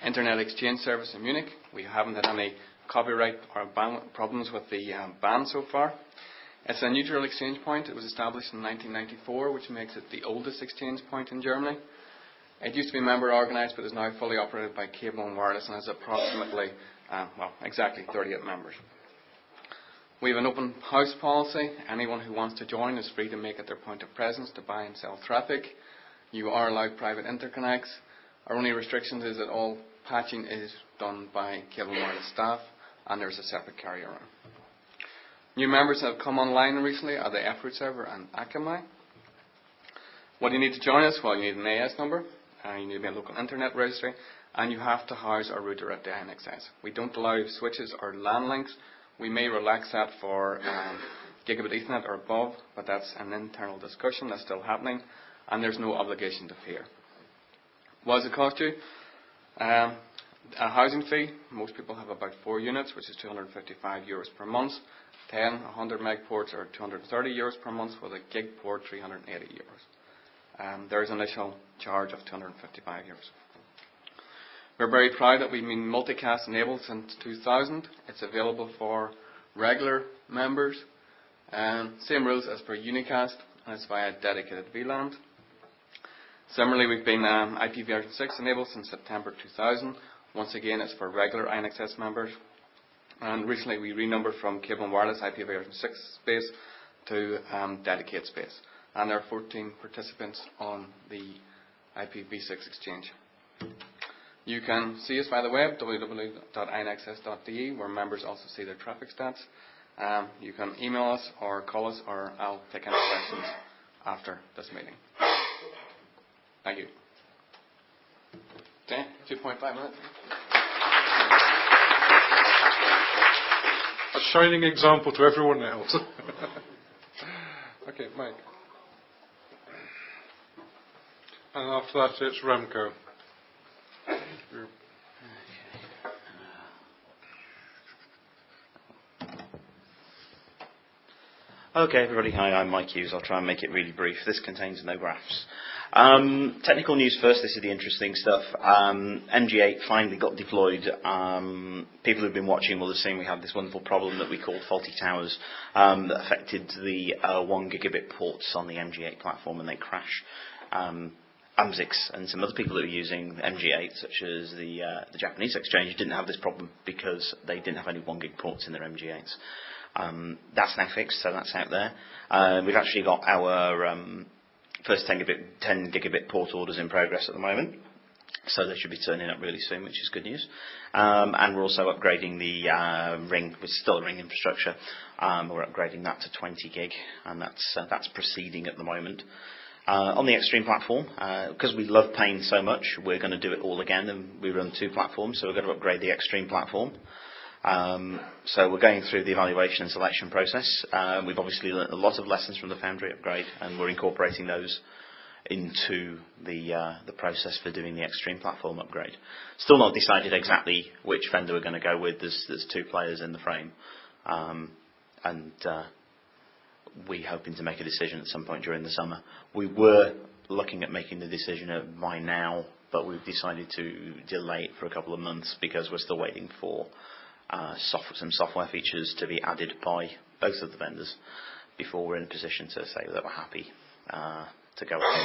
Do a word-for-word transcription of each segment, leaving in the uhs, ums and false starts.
internet exchange service in Munich. We haven't had any copyright or ban problems with the um, ban so far. It's a neutral exchange point. It was established in nineteen ninety-four, which makes it the oldest exchange point in Germany. It used to be member organised, but is now fully operated by Cable and Wireless and has approximately, uh, well, exactly thirty-eight members. We have an open house policy. Anyone who wants to join is free to make it their point of presence to buy and sell traffic. You are allowed private interconnects. Our only restrictions is that all patching is done by Cable and Wireless staff, and there's a separate carrier room. New members that have come online recently are the F-Root server and Akamai. What do you need to join us? Well, you need an A S number, uh, you need to be a local internet registry, and you have to house a router at the I N X S. We don't allow switches or LAN links. We may relax that for um, gigabit Ethernet or above, but that's an internal discussion that's still happening, and there's no obligation to fear. What does it cost you? Um, a housing fee. Most people have about four units, which is two hundred fifty-five euros per month. ten, one hundred meg ports are two hundred thirty euros per month, with a gig port three hundred eighty euros. Um, there is an initial charge of two hundred fifty-five euros. We're very proud that we've been multicast enabled since two thousand. It's available for regular members. Um, same rules as per Unicast, and it's via dedicated V LAN. Similarly, we've been um, I P v version six enabled since September two thousand. Once again, it's for regular I N X S members. And recently, we renumbered from Cable and Wireless I P v version six space to um, dedicated space. And there are fourteen participants on the I P v six exchange. You can see us by the web, w w w dot i n x s dot d e, where members also see their traffic stats. Um, you can email us or call us, or I'll take any questions after this meeting. Thank you. Okay, two point five minutes. A shining example to everyone else. Okay, Mike. And after that, it's Remco. Okay, everybody, hi, I'm Mike Hughes. I'll try and make it really brief. This contains no graphs. Um, technical news first, this is the interesting stuff. Um, M G eight finally got deployed. Um, people who've been watching will have seen we had this wonderful problem that we called faulty towers um, that affected the uh, one gigabit ports on the M G eight platform, and they crash. Um, AMSIX and some other people that were using M G eight, such as the, uh, the Japanese exchange, didn't have this problem because they didn't have any one gig ports in their M G eights. Um, that's now fixed, so that's out there. Uh, we've actually got our um, first ten gigabit, ten gigabit port orders in progress at the moment, so they should be turning up really soon, which is good news. Um, and we're also upgrading the uh, ring, with still a ring infrastructure. Um, we're upgrading that to twenty gig, and that's uh, that's proceeding at the moment. Uh, on the Extreme platform, because uh, we love Paine so much, we're going to do it all again, and we run two platforms, so we're going to upgrade the Extreme platform. Um, so we're going through the evaluation and selection process. Uh, we've obviously learned a lot of lessons from the Foundry upgrade, and we're incorporating those into the uh, the process for doing the Extreme platform upgrade. Still not decided exactly which vendor we're going to go with. There's, there's two players in the frame, um, and uh, we're hoping to make a decision at some point during the summer. We were looking at making the decision by now, but we've decided to delay it for a couple of months because we're still waiting for uh, soft, some software features to be added by both of the vendors before we're in a position to say that we're happy uh, to go ahead.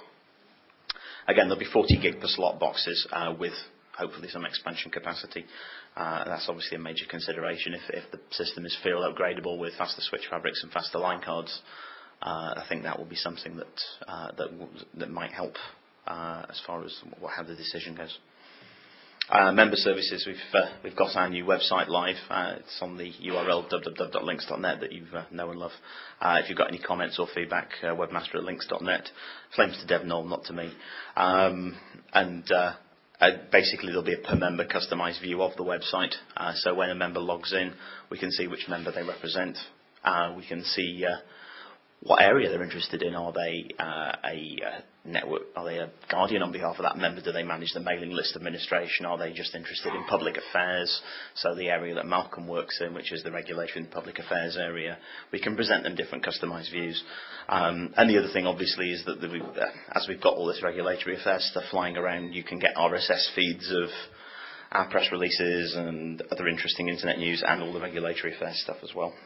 Again, there'll be forty gig per slot boxes uh, with hopefully some expansion capacity. Uh, that's obviously a major consideration. If, if the system is field upgradable with faster switch fabrics and faster line cards, uh, I think that will be something that uh, that, w- that might help uh, as far as what, how the decision goes. Uh, member services, we've uh, we've got our new website live. Uh, it's on the U R L w w w dot links dot net that you uh, know and love. Uh, if you've got any comments or feedback, uh, webmaster at links dot net. Flames to Dev Noel, not to me. Um, and uh, Uh, basically, there'll be a per member customized view of the website. Uh, so when a member logs in, we can see which member they represent. Uh, we can see uh, what area they're interested in. Are they uh, a uh, network? Are they a guardian on behalf of that member? Do they manage the mailing list administration? Are they just interested in public affairs? So the area that Malcolm works in, which is the regulation and public affairs area, we can present them different customized views. Um, and the other thing, obviously, is that the, uh, as we've got all this regulatory affairs stuff flying around, you can get R S S feeds of our press releases and other interesting internet news and all the regulatory affairs stuff as well.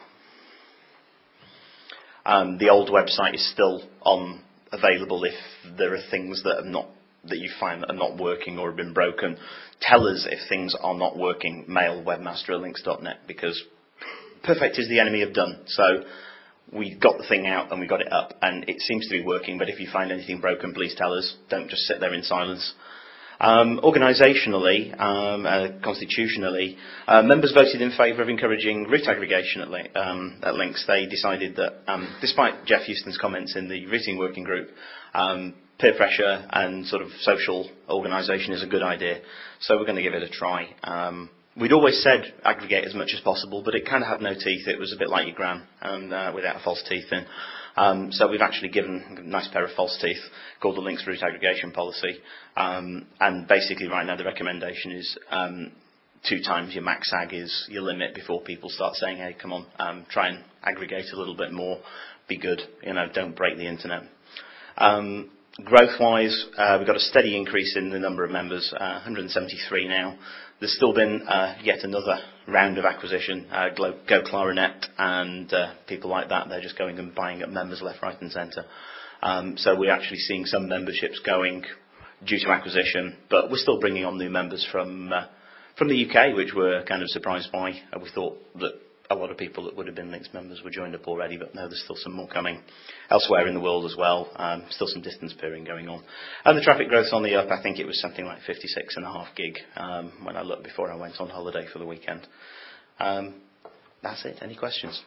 Um, the old website is still on available if there are things that are not that you find that are not working or have been broken. Tell us if things are not working. Mail webmaster at links dot net, because perfect is the enemy of done. So we got the thing out and we got it up and it seems to be working, but if you find anything broken, please tell us. Don't just sit there in silence. Um, organisationally, um, uh, constitutionally, uh, members voted in favour of encouraging route aggregation at, li- um, at Links. They decided that, um, despite Jeff Houston's comments in the routing working group, um, peer pressure and sort of social organisation is a good idea. So we're going to give it a try. Um, we'd always said aggregate as much as possible, but it kind of had no teeth. It was a bit like your gran, and uh, without false teeth in. Um, so we've actually given a nice pair of false teeth called the Links Route Aggregation Policy. Um, and basically right now the recommendation is um, two times your max ag is your limit before people start saying, hey, come on, um, try and aggregate a little bit more, be good, you know, don't break the internet. Um, growth-wise, uh, we've got a steady increase in the number of members, uh, one hundred seventy-three now. There's still been uh, yet another round of acquisition, uh, Go, Go Clarinet and uh, people like that. They're just going and buying up members left, right and centre. Um, so we're actually seeing some memberships going due to acquisition, but we're still bringing on new members from uh, from the U K, which we're kind of surprised by. Uh, we thought that a lot of people that would have been Links members were joined up already, but no, there's still some more coming. Elsewhere in the world as well, um, still some distance peering going on. And the traffic growth's on the up. I think it was something like fifty-six and a half gig um, when I looked before I went on holiday for the weekend. Um, that's it. Any questions?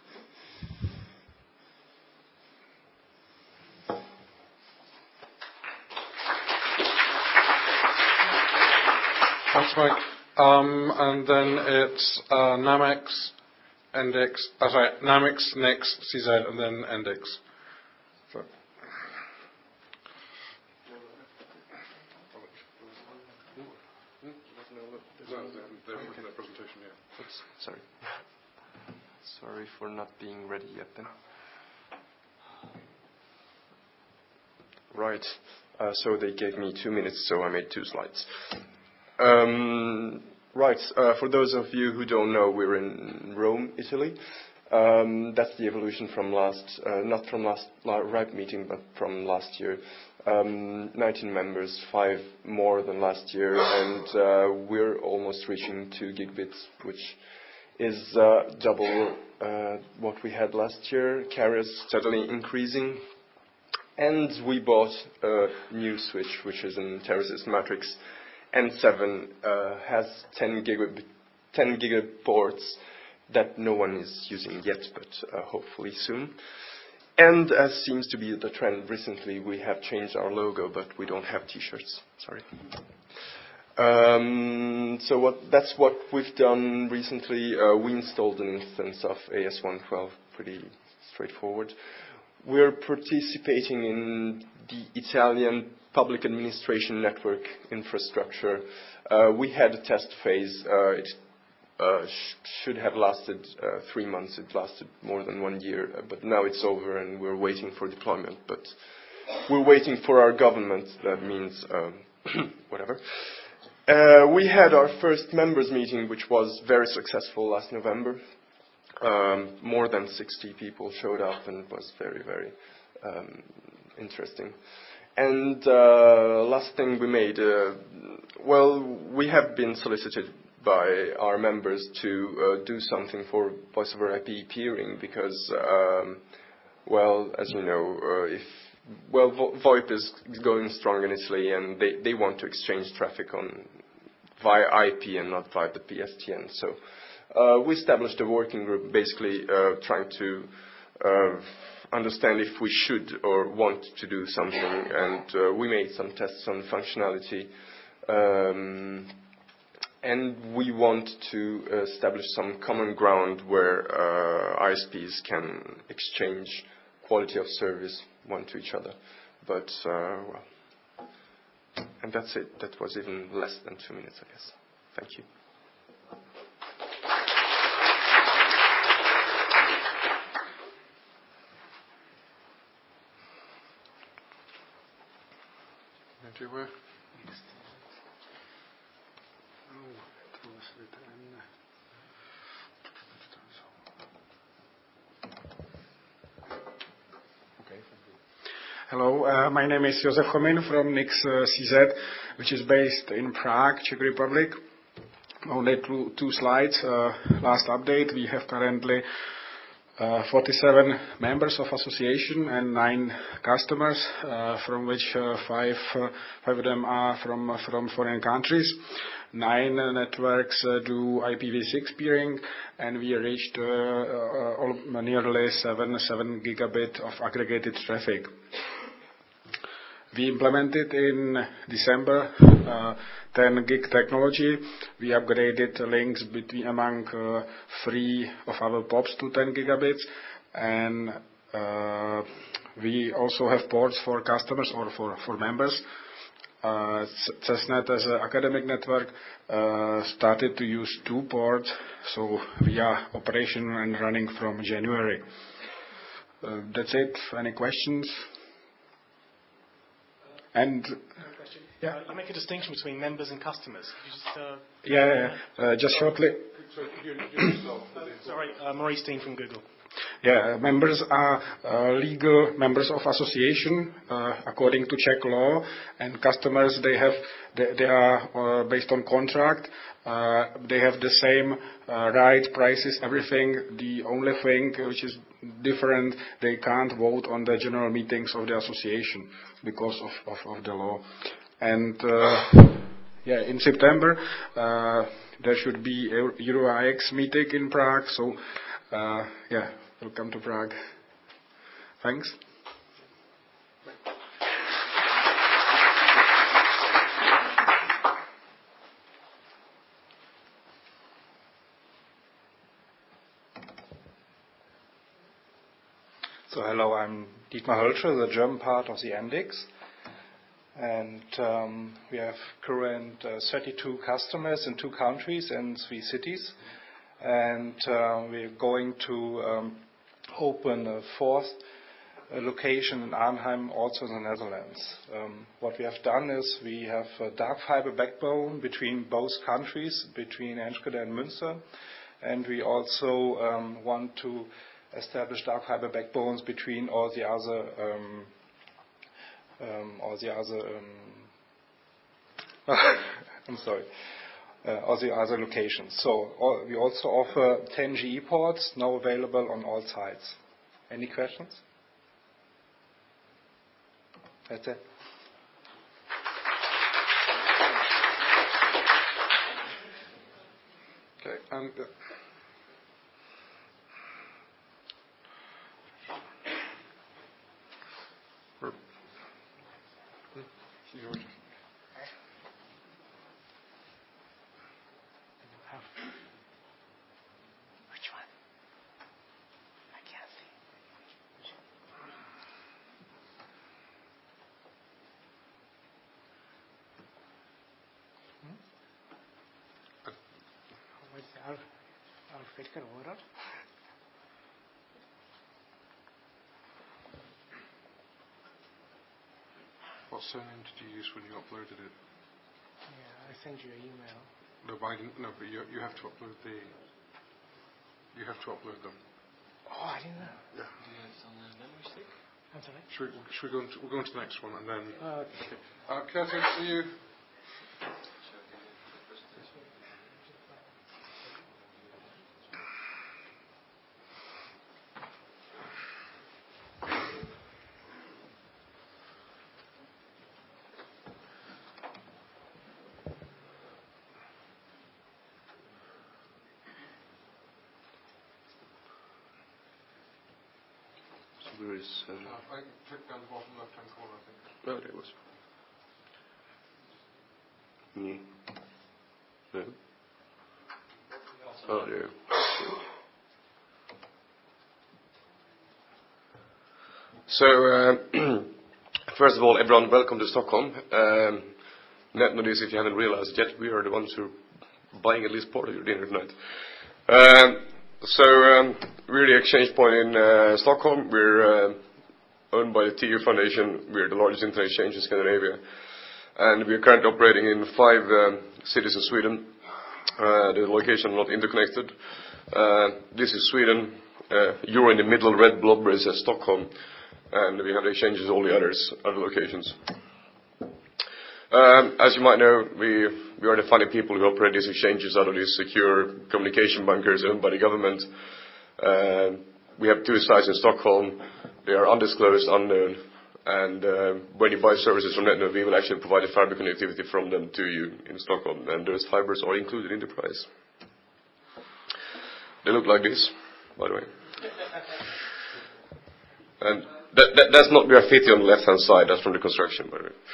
Thanks, Mike. Um, and then it's uh, Namex, Index, uh, sorry, Namex, Next, C Z, and then Index. So. Sorry. Sorry for not being ready yet then. Right. Uh, so they gave me two minutes, so I made two slides. Um, right. Uh, for those of you who don't know, we're in Rome, Italy. Um, that's the evolution from last, uh, not from last la- RIPE meeting, but from last year. Um, nineteen members, five more than last year, and uh, we're almost reaching two gigabits, which is uh, double uh, what we had last year. Carriers steadily increasing. And we bought a new switch, which is in Teresis Matrix N seven, uh, has ten gigabit, ten gigabit ports that no one is using yet, but uh, hopefully soon. And as seems to be the trend recently, we have changed our logo, but we don't have T-shirts. Sorry. Um, so what, that's what we've done recently. Uh, we installed an instance of A S one twelve, pretty straightforward. We're participating in the Italian public administration network infrastructure. Uh, we had a test phase. Uh, it uh, sh- should have lasted uh, three months. It lasted more than one year, uh, but now it's over and we're waiting for deployment. But we're waiting for our government. That means um, whatever. Uh, we had our first members meeting, which was very successful last November. Um, more than sixty people showed up, and it was very, very um, interesting. And uh, last thing we made, uh, well, we have been solicited by our members to uh, do something for voice over I P peering because, um, well, as you know, uh, if well, Vo- VoIP is going strong in Italy, and they, they want to exchange traffic on via I P and not via the P S T N. So. Uh, we established a working group basically uh, trying to uh, understand if we should or want to do something, and uh, we made some tests on functionality, um, and we want to establish some common ground where uh, I S Ps can exchange quality of service one to each other. But, uh, well, and that's it. That was even less than two minutes, I guess. Thank you. Do you, uh, Hello, uh, my name is Josef Chomin from Nix uh, C Z, which is based in Prague, Czech Republic. Only two, two slides. Uh, last update, we have currently uh, forty-seven members of association and nine customers, uh, from which uh, five, uh, five of them are from, uh, from foreign countries. Nine uh, networks uh, do I P v six peering, and we reached uh, uh, all, nearly seven, seven gigabit of aggregated traffic. We implemented in December uh, ten gig technology. We upgraded links between among uh, three of our P O Ps to ten gigabits, and uh, we also have ports for customers or for, for members. Uh, CESNet as an academic network uh, started to use two ports, so we are operational and running from January. Uh, that's it. Any questions? And yeah, uh, you make a distinction between members and customers. Could you just, uh, yeah, yeah. Uh, just shortly. Sorry, uh, Maurice Dean from Google. Yeah, members are uh, legal members of association uh, according to Czech law, and customers they have they, they are uh, based on contract. Uh, they have the same uh, right, prices, everything. The only thing which is different, they can't vote on the general meetings of the association because of, of, of the law. And uh, yeah, in September uh, there should be a Euro I X meeting in Prague. So uh, yeah, welcome to Prague. Thanks. So hello, I'm Dietmar Hölscher, the German part of the Amdex. And um, we have current uh, thirty-two customers in two countries and three cities. And uh, we're going to um, open a fourth uh, location in Arnhem, also in the Netherlands. Um, what we have done is we have a dark fiber backbone between both countries, between Enschede and Münster. And we also um, want to establish dark fiber backbones between all the other um, um, all the other um, I'm sorry uh, all the other locations. So all, we also offer ten G E ports now available on all sites. Any questions? That's it. Okay, and. Uh, George. Which one? I can't see. Hmm? What's the Alf? Alf Peter Oral? What surname did you use when you uploaded it? Yeah, I sent you an email. No, but I didn't, no, but you, you have to upload the. You have to upload them. Oh, I didn't know. Yeah. Do you have it on the memory stick? I'm sorry? Should we, should we go into, we'll go on to the next one and then. Uh, okay. Uh, Curtis, are you? Where is, uh, Uh, I click down the bottom left hand corner, I think. oh, there it was. Me. No. Oh, there. So, uh, first of all, everyone, welcome to Stockholm. Um, net notice, if you haven't realized yet, we are the ones who are buying at least part of your dinner tonight. Um, so, um, we're the exchange point in uh, Stockholm. We're uh, owned by the T U Foundation. We're the largest internet exchange in Scandinavia. And we are currently operating in five um, cities in Sweden. Uh, the location are not interconnected. Uh, this is Sweden. Uh, you're in the middle red blob is uh, Stockholm. and we have exchanges in all the others, other locations. Um, as you might know, we, we are the funny people who operate these exchanges out of these secure communication bunkers owned by the government. Uh, we have two sites in Stockholm. They are undisclosed, unknown, and uh, when you buy services from NetNode, we will actually provide the fiber connectivity from them to you in Stockholm, and those fibers are included in the price. They look like this, by the way. And that, that, that's not graffiti on the left-hand side, that's from the construction, by the way.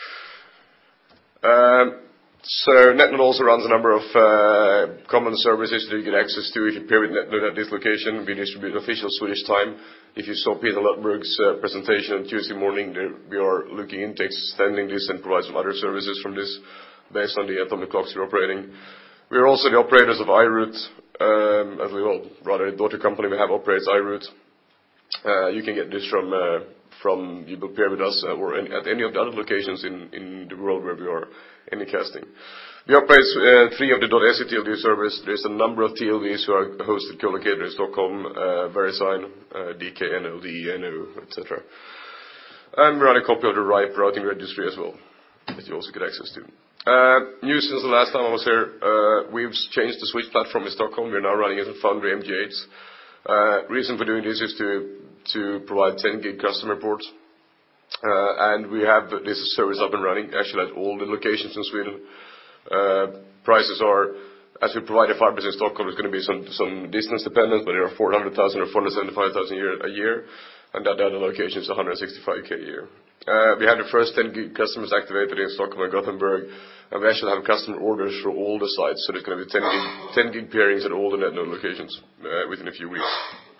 Um, so NetNode also runs a number of uh, common services that you get access to if you pair with NetNode at this location. We distribute official Swedish time. If you saw Peter Lutberg's uh, presentation on Tuesday morning, there, we are looking into extending this and provide some other services from this based on the atomic clocks we're operating. We are also the operators of iRoute, um, as we well, rather a daughter company we have operates iRoute. Uh, you can get this from uh, from you will pair with us uh, or any, at any of the other locations in, in the world where we are anycasting. We operate uh, three of the .se T L D servers. There's a number of T L Ds who are hosted co-located in Stockholm, uh, VeriSign, uh, D K, N O, D, N O, et cetera. And we run a copy of the RIPE routing registry as well, that you also get access to. Uh, news since the last time I was here, uh, we've changed the switch platform in Stockholm. We're now running it on Foundry M G eights. Uh, reason for doing this is to to provide ten gig customer ports. Uh, and we have this service up and running, actually at all the locations in Sweden. Uh, prices are, as we provide the fibers in Stockholm, there's going to be some, some distance dependent, but there are four hundred thousand or four hundred seventy-five thousand a year, a year, and at the other locations, one hundred sixty-five K a year. Uh, we have the first ten gig customers activated in Stockholm and Gothenburg, and we actually have customer orders for all the sites, so there's going to be ten gig, ten gig pairings at all the NetNode locations uh, within a few weeks.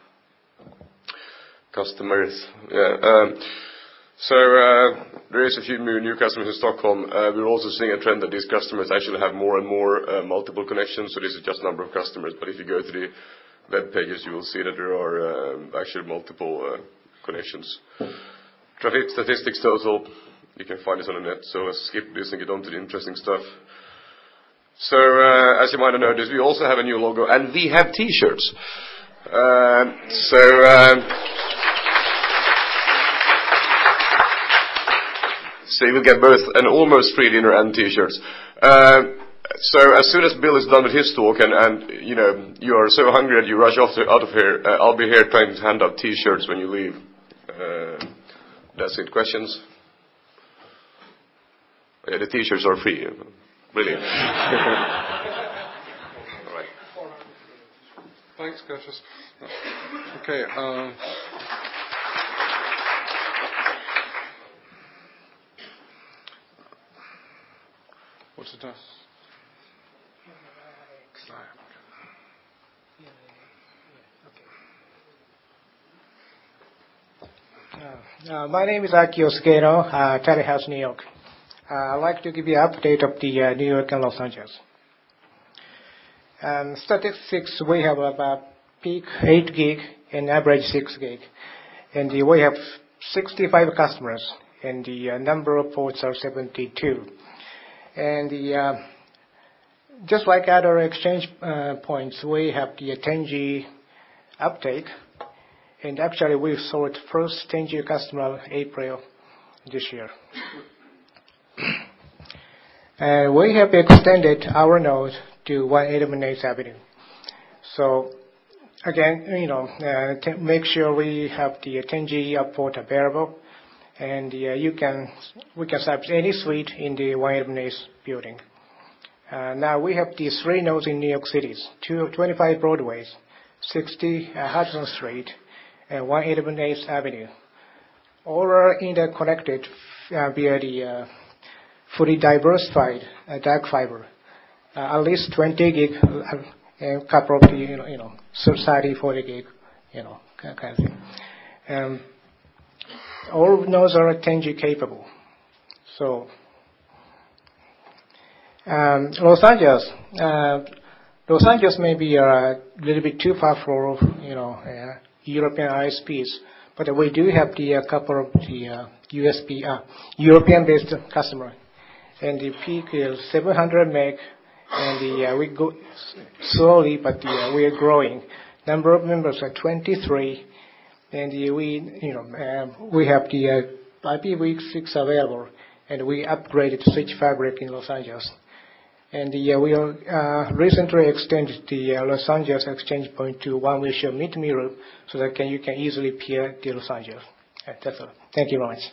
Customers, yeah. Um, so uh, there is a few new customers in Stockholm. Uh, we're also seeing a trend that these customers actually have more and more uh, multiple connections, so this is just number of customers, but if you go to the web pages, you will see that there are um, actually multiple uh, connections. Traffic statistics total, you can find this on the net, so let's skip this and get on to the interesting stuff. So, uh, as you might have noticed, we also have a new logo, and we have T-shirts. Um, so, um, so you will get both an almost free dinner and T-shirts. Um, so, as soon as Bill is done with his talk, and, and you know you are so hungry that you rush off to, out of here, uh, I'll be here trying to hand out T-shirts when you leave. Uh, That's it. Questions? Yeah, the T-shirts are free. Brilliant. All right. Thanks, Curtis. Okay. Um, what's it does? Uh, my name is Aki Osukeno, uh, Telehouse, New York. Uh, I'd like to give you an update of the uh, New York and Los Angeles. Um, statistics, we have about peak eight gig and average six gig. And the, we have sixty-five customers, and the uh, number of ports are seventy-two. And the, uh, just like other exchange uh, points, we have the ten G uptake. And actually, we sold first ten G customer April this year. And we have extended our node to one eighty-eighth Avenue. So again, you know, uh, to make sure we have the ten G port available, and uh, you can we can service any suite in the one eighty-eighth building. Uh, now we have these three nodes in New York City: two, twenty-five Broadway, sixty uh, Hudson Street, and one eighty-eighth Avenue. All are interconnected uh, via the uh, fully diversified uh, dark fiber, uh, at least twenty gig, uh, and a couple of the, you know, you know, thirty, forty gig, you know, kind of thing. Um, all nodes are ten G capable. So, um, Los Angeles, uh, Los Angeles may be a little bit too far for, you know, uh, European I S Ps, but we do have the uh, couple of the uh, U S B, uh, European-based customer, and the peak is seven hundred meg, and the uh, we go slowly, but the, uh, we are growing. Number of members are twenty-three, and uh, we, you know, um, we have the uh, I P v six available, and we upgraded switch fabric in Los Angeles. And the, uh, we uh, recently extended the uh, Los Angeles exchange point to one visual meet mirror, so that can, you can easily peer the Los Angeles. Uh, that's all. Thank you very much.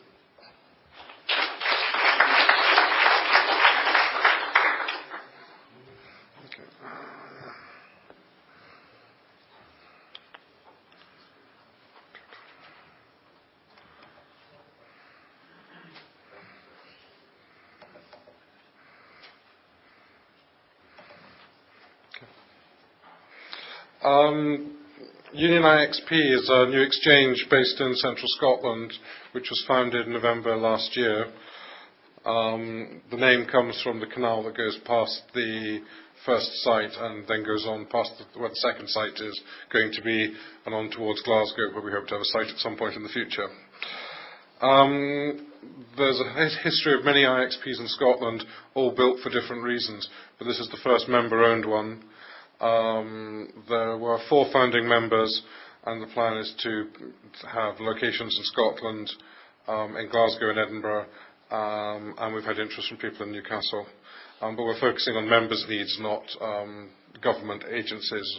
Um, Union I X P is a new exchange based in central Scotland, which was founded in November last year. Um, the name comes from the canal that goes past the first site and then goes on past the, where the second site is going to be, and on towards Glasgow, where we hope to have a site at some point in the future. Um, there's a history of many I X Ps in Scotland, all built for different reasons, but this is the first member-owned one. Um, there were four founding members, and the plan is to have locations in Scotland, um, in Glasgow and Edinburgh, um, and we've had interest from people in Newcastle. Um, but we're focusing on members' needs, not um, government agencies.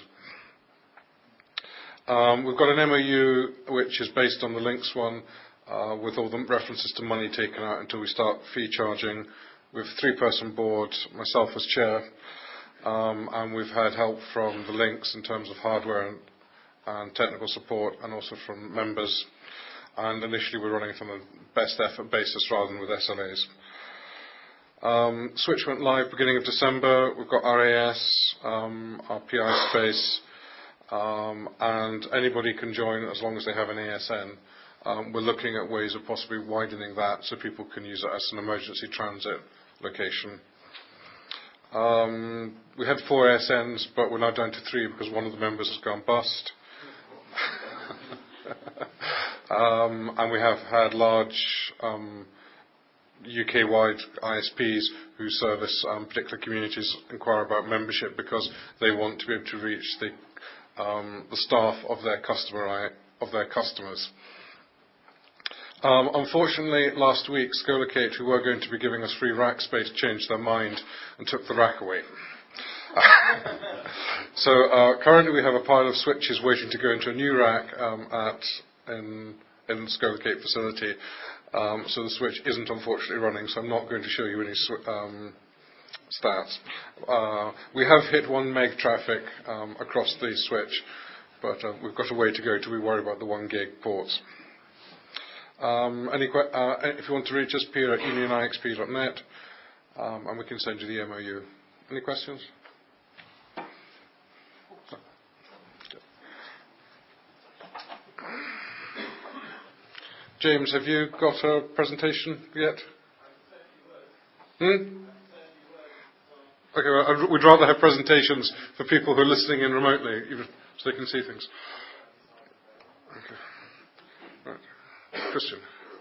Um, we've got an M O U which is based on the Links one, uh, with all the references to money taken out until we start fee charging, with a three-person board, myself as chair. Um, and we've had help from the Links in terms of hardware and, and technical support, and also from members. And initially we're running it on a best effort basis rather than with S L As. Um, Switch went live beginning of December. We've got R A S, um, our P I space, um, and anybody can join as long as they have an A S N. Um, we're looking at ways of possibly widening that so people can use it as an emergency transit location. Um, we had four A S Ns, but we're now down to three because one of the members has gone bust. um, and we have had large um, U K-wide I S Ps who service um, particular communities inquire about membership because they want to be able to reach the, um, the staff of their customer of their customers. Um, unfortunately, last week, Scholocate, who were going to be giving us free rack space, changed their mind and took the rack away. so uh, currently we have a pile of switches waiting to go into a new rack um, at in, in the Scholocate facility. Um, so the switch isn't unfortunately running, so I'm not going to show you any sw- um, stats. Uh, we have hit one meg traffic um, across the switch, but uh, we've got a way to go till we worry about the one gig ports. Um, any que- uh, if you want to reach us, peer at union I X P dot net, um, and we can send you the M O U. Any questions? James, have you got a presentation yet? Hmm? Okay, well, we'd rather have presentations for people who are listening in remotely, even so they can see things. Okay. Right. Christian.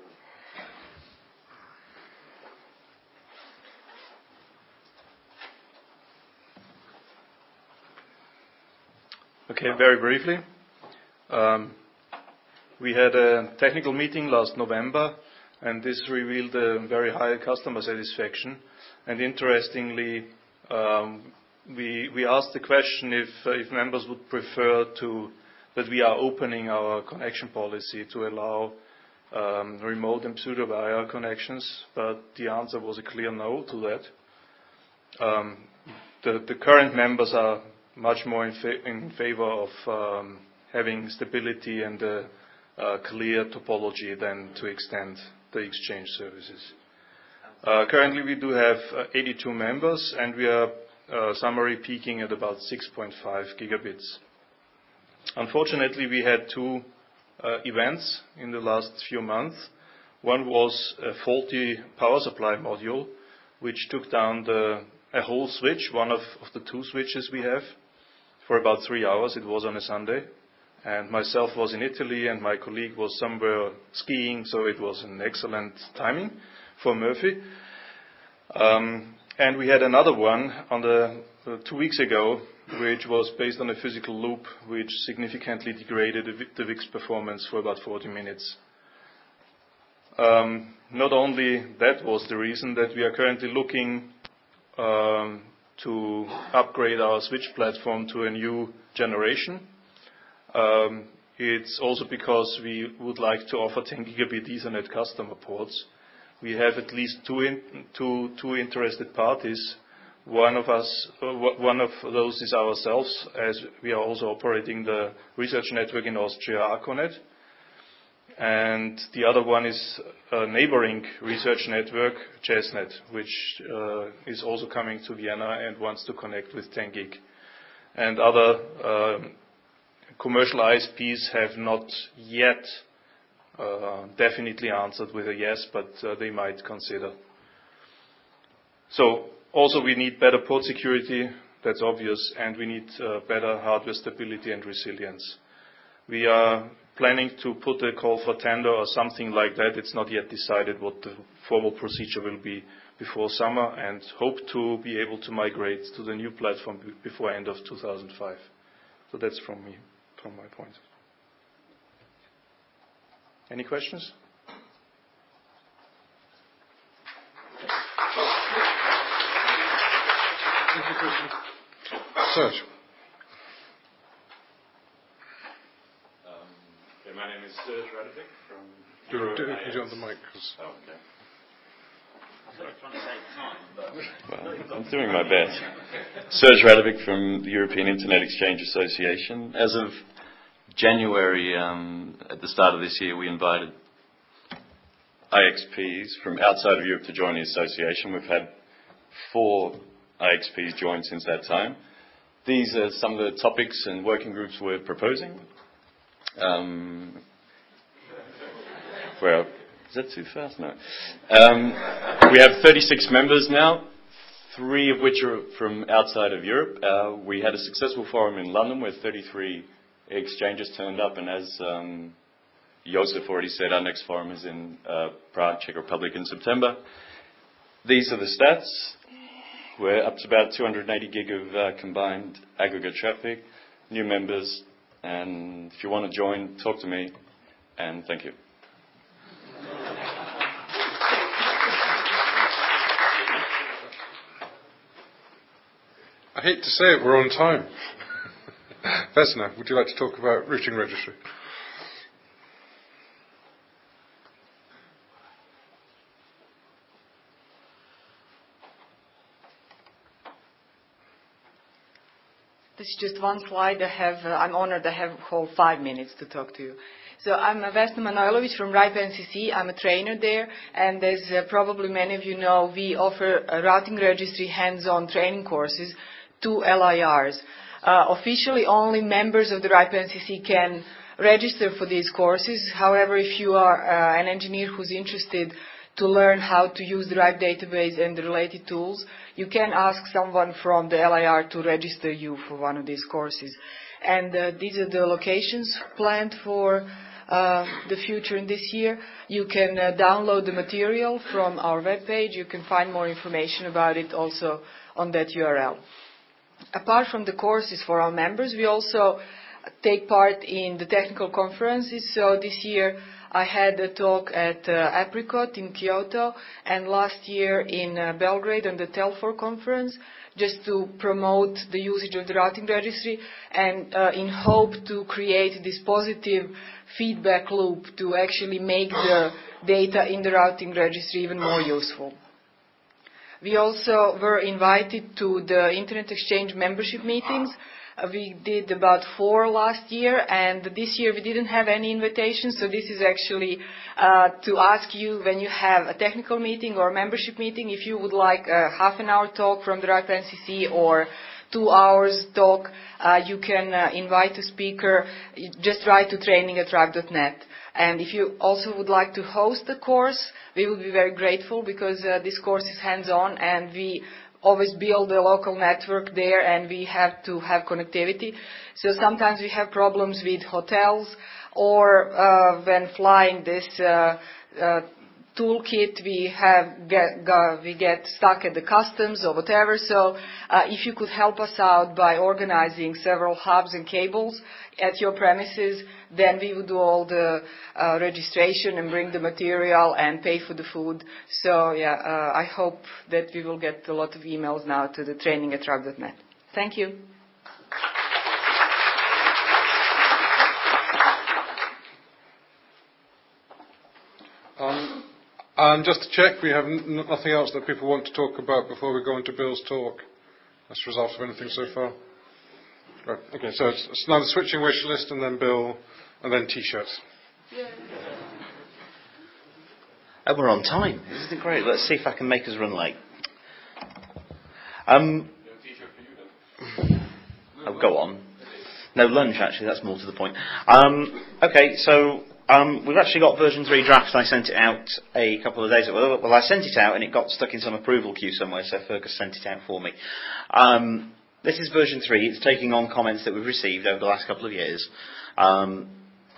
Okay, very briefly. Um, we had a technical meeting last November, and this revealed a very high customer satisfaction. And interestingly, um, we, we asked the question if, uh, if members would prefer to that we are opening our connection policy to allow um, remote and pseudo-wire connections, but the answer was a clear no to that. Um, the, the current members are much more in, fa- in favor of um, having stability and a, a clear topology than to extend the exchange services. Uh, currently we do have uh, eighty-two members, and we are uh, summary peaking at about six point five gigabits. Unfortunately, we had two uh, events in the last few months. One was a faulty power supply module, which took down the, a whole switch, one of, of the two switches we have, for about three hours. It was on a Sunday. And myself was in Italy, and my colleague was somewhere skiing, so it was an excellent timing for Murphy. Um, and we had another one on the uh, two weeks ago, which was based on a physical loop, which significantly degraded the, the V I X performance for about forty minutes. Um, not only that was the reason that we are currently looking um, to upgrade our switch platform to a new generation. Um, it's also because we would like to offer ten gigabit Ethernet customer ports. We have at least two, in, two, two interested parties. One of us, uh, one of those is ourselves, as we are also operating the research network in Austria, Arconet. And the other one is a neighboring research network, JazzNet, which uh, is also coming to Vienna and wants to connect with ten gig. And other um, commercial I S Ps have not yet uh, definitely answered with a yes, but uh, they might consider. So also we need better port security, that's obvious, and we need uh, better hardware stability and resilience. We are planning to put a call for tender or something like that. It's not yet decided what the formal procedure will be before summer, and hope to be able to migrate to the new platform before end of two thousand five. So that's from me, from my point. Any questions? Serge. Um, okay, my name is Serge Radovic from Do, Euro do, A S. do on the mic. 'Cause Oh, okay. Well, I'm doing my best. Serge Radovic from the European Internet Exchange Association. As of January, um, at the start of this year, we invited I X Ps from outside of Europe to join the association. We've had four I X Ps join since that time. These are some of the topics and working groups we're proposing. Um, well, is that too fast? No. Um, we have thirty-six members now, three of which are from outside of Europe. Uh, we had a successful forum in London where thirty-three exchanges turned up, and as um, Josef already said, our next forum is in uh, Prague, Czech Republic in September. These are the stats. We're up to about two hundred eighty gig of uh, combined aggregate traffic, new members, and if you want to join, talk to me, and thank you. I hate to say it, we're on time. Vesna, would you like to talk about routing registry? This is just one slide. I have, uh, I'm honored I have whole five minutes to talk to you. So I'm uh, Vesna Manojlovic from RIPE N C C. I'm a trainer there, and as uh, probably many of you know, we offer a routing registry hands-on training courses to L I Rs. Uh, officially, only members of the RIPE N C C can register for these courses. However, if you are uh, an engineer who's interested to learn how to use the RIPE database and the related tools, you can ask someone from the L I R to register you for one of these courses. And uh, these are the locations planned for uh, the future in this year. You can uh, download the material from our webpage. You can find more information about it also on that U R L. Apart from the courses for our members, we also take part in the technical conferences. So this year I had a talk at uh, Apricot in Kyoto, and last year in uh, Belgrade on the Telfor conference, just to promote the usage of the routing registry and uh, in hope to create this positive feedback loop to actually make the data in the routing registry even more useful. We also were invited to the Internet Exchange membership meetings. Uh, we did about four last year, and this year we didn't have any invitations, so this is actually uh, to ask you when you have a technical meeting or a membership meeting, if you would like a half an hour talk from the RIPE N C C or two hours talk, uh, you can uh, invite a speaker. Just write to training at ripe dot net. And if you also would like to host the course, we will be very grateful, because uh, this course is hands-on and we always build a local network there, and we have to have connectivity. So sometimes we have problems with hotels, or uh, when flying this uh, uh, toolkit we have get, go, we get stuck at the customs or whatever. So uh, if you could help us out by organizing several hubs and cables at your premises, then we would do all the uh, registration and bring the material and pay for the food. So yeah, uh, I hope that we will get a lot of emails now to the training at truck dot net. Thank you. Um, and just to check, we have n- nothing else that people want to talk about before we go into Bill's talk as a result of anything so far? Right, okay, so it's, it's now the switching wish list and then Bill and then T-shirts. Yeah. Oh, we're on time. Isn't it great? Let's see if I can make us run late. Um, oh, go on. No, lunch, actually. That's more to the point. Um, okay, so um, we've actually got version three draft. I sent it out a couple of days ago. Well, I sent it out and it got stuck in some approval queue somewhere, so Fergus sent it out for me. Um, this is version three. It's taking on comments that we've received over the last couple of years. Um,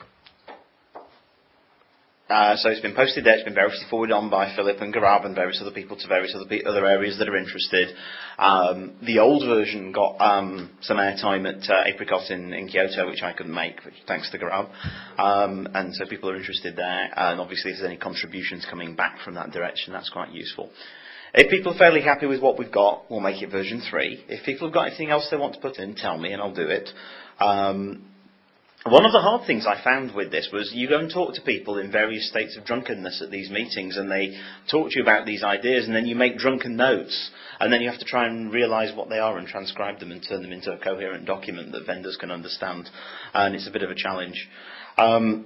Uh, so it's been posted there, it's been variously forwarded on by Philip and Garab and various other people to various other, pe- other areas that are interested. Um, the old version got um, some airtime at uh, Apricot in, in Kyoto, which I couldn't make, which, thanks to Garab. Um, and so people are interested there, and obviously if there's any contributions coming back from that direction, that's quite useful. If people are fairly happy with what we've got, we'll make it version three. If people have got anything else they want to put in, tell me and I'll do it. Um, One of the hard things I found with this was you go and talk to people in various states of drunkenness at these meetings and they talk to you about these ideas and then you make drunken notes and then you have to try and realise what they are and transcribe them and turn them into a coherent document that vendors can understand, and it's a bit of a challenge. Um,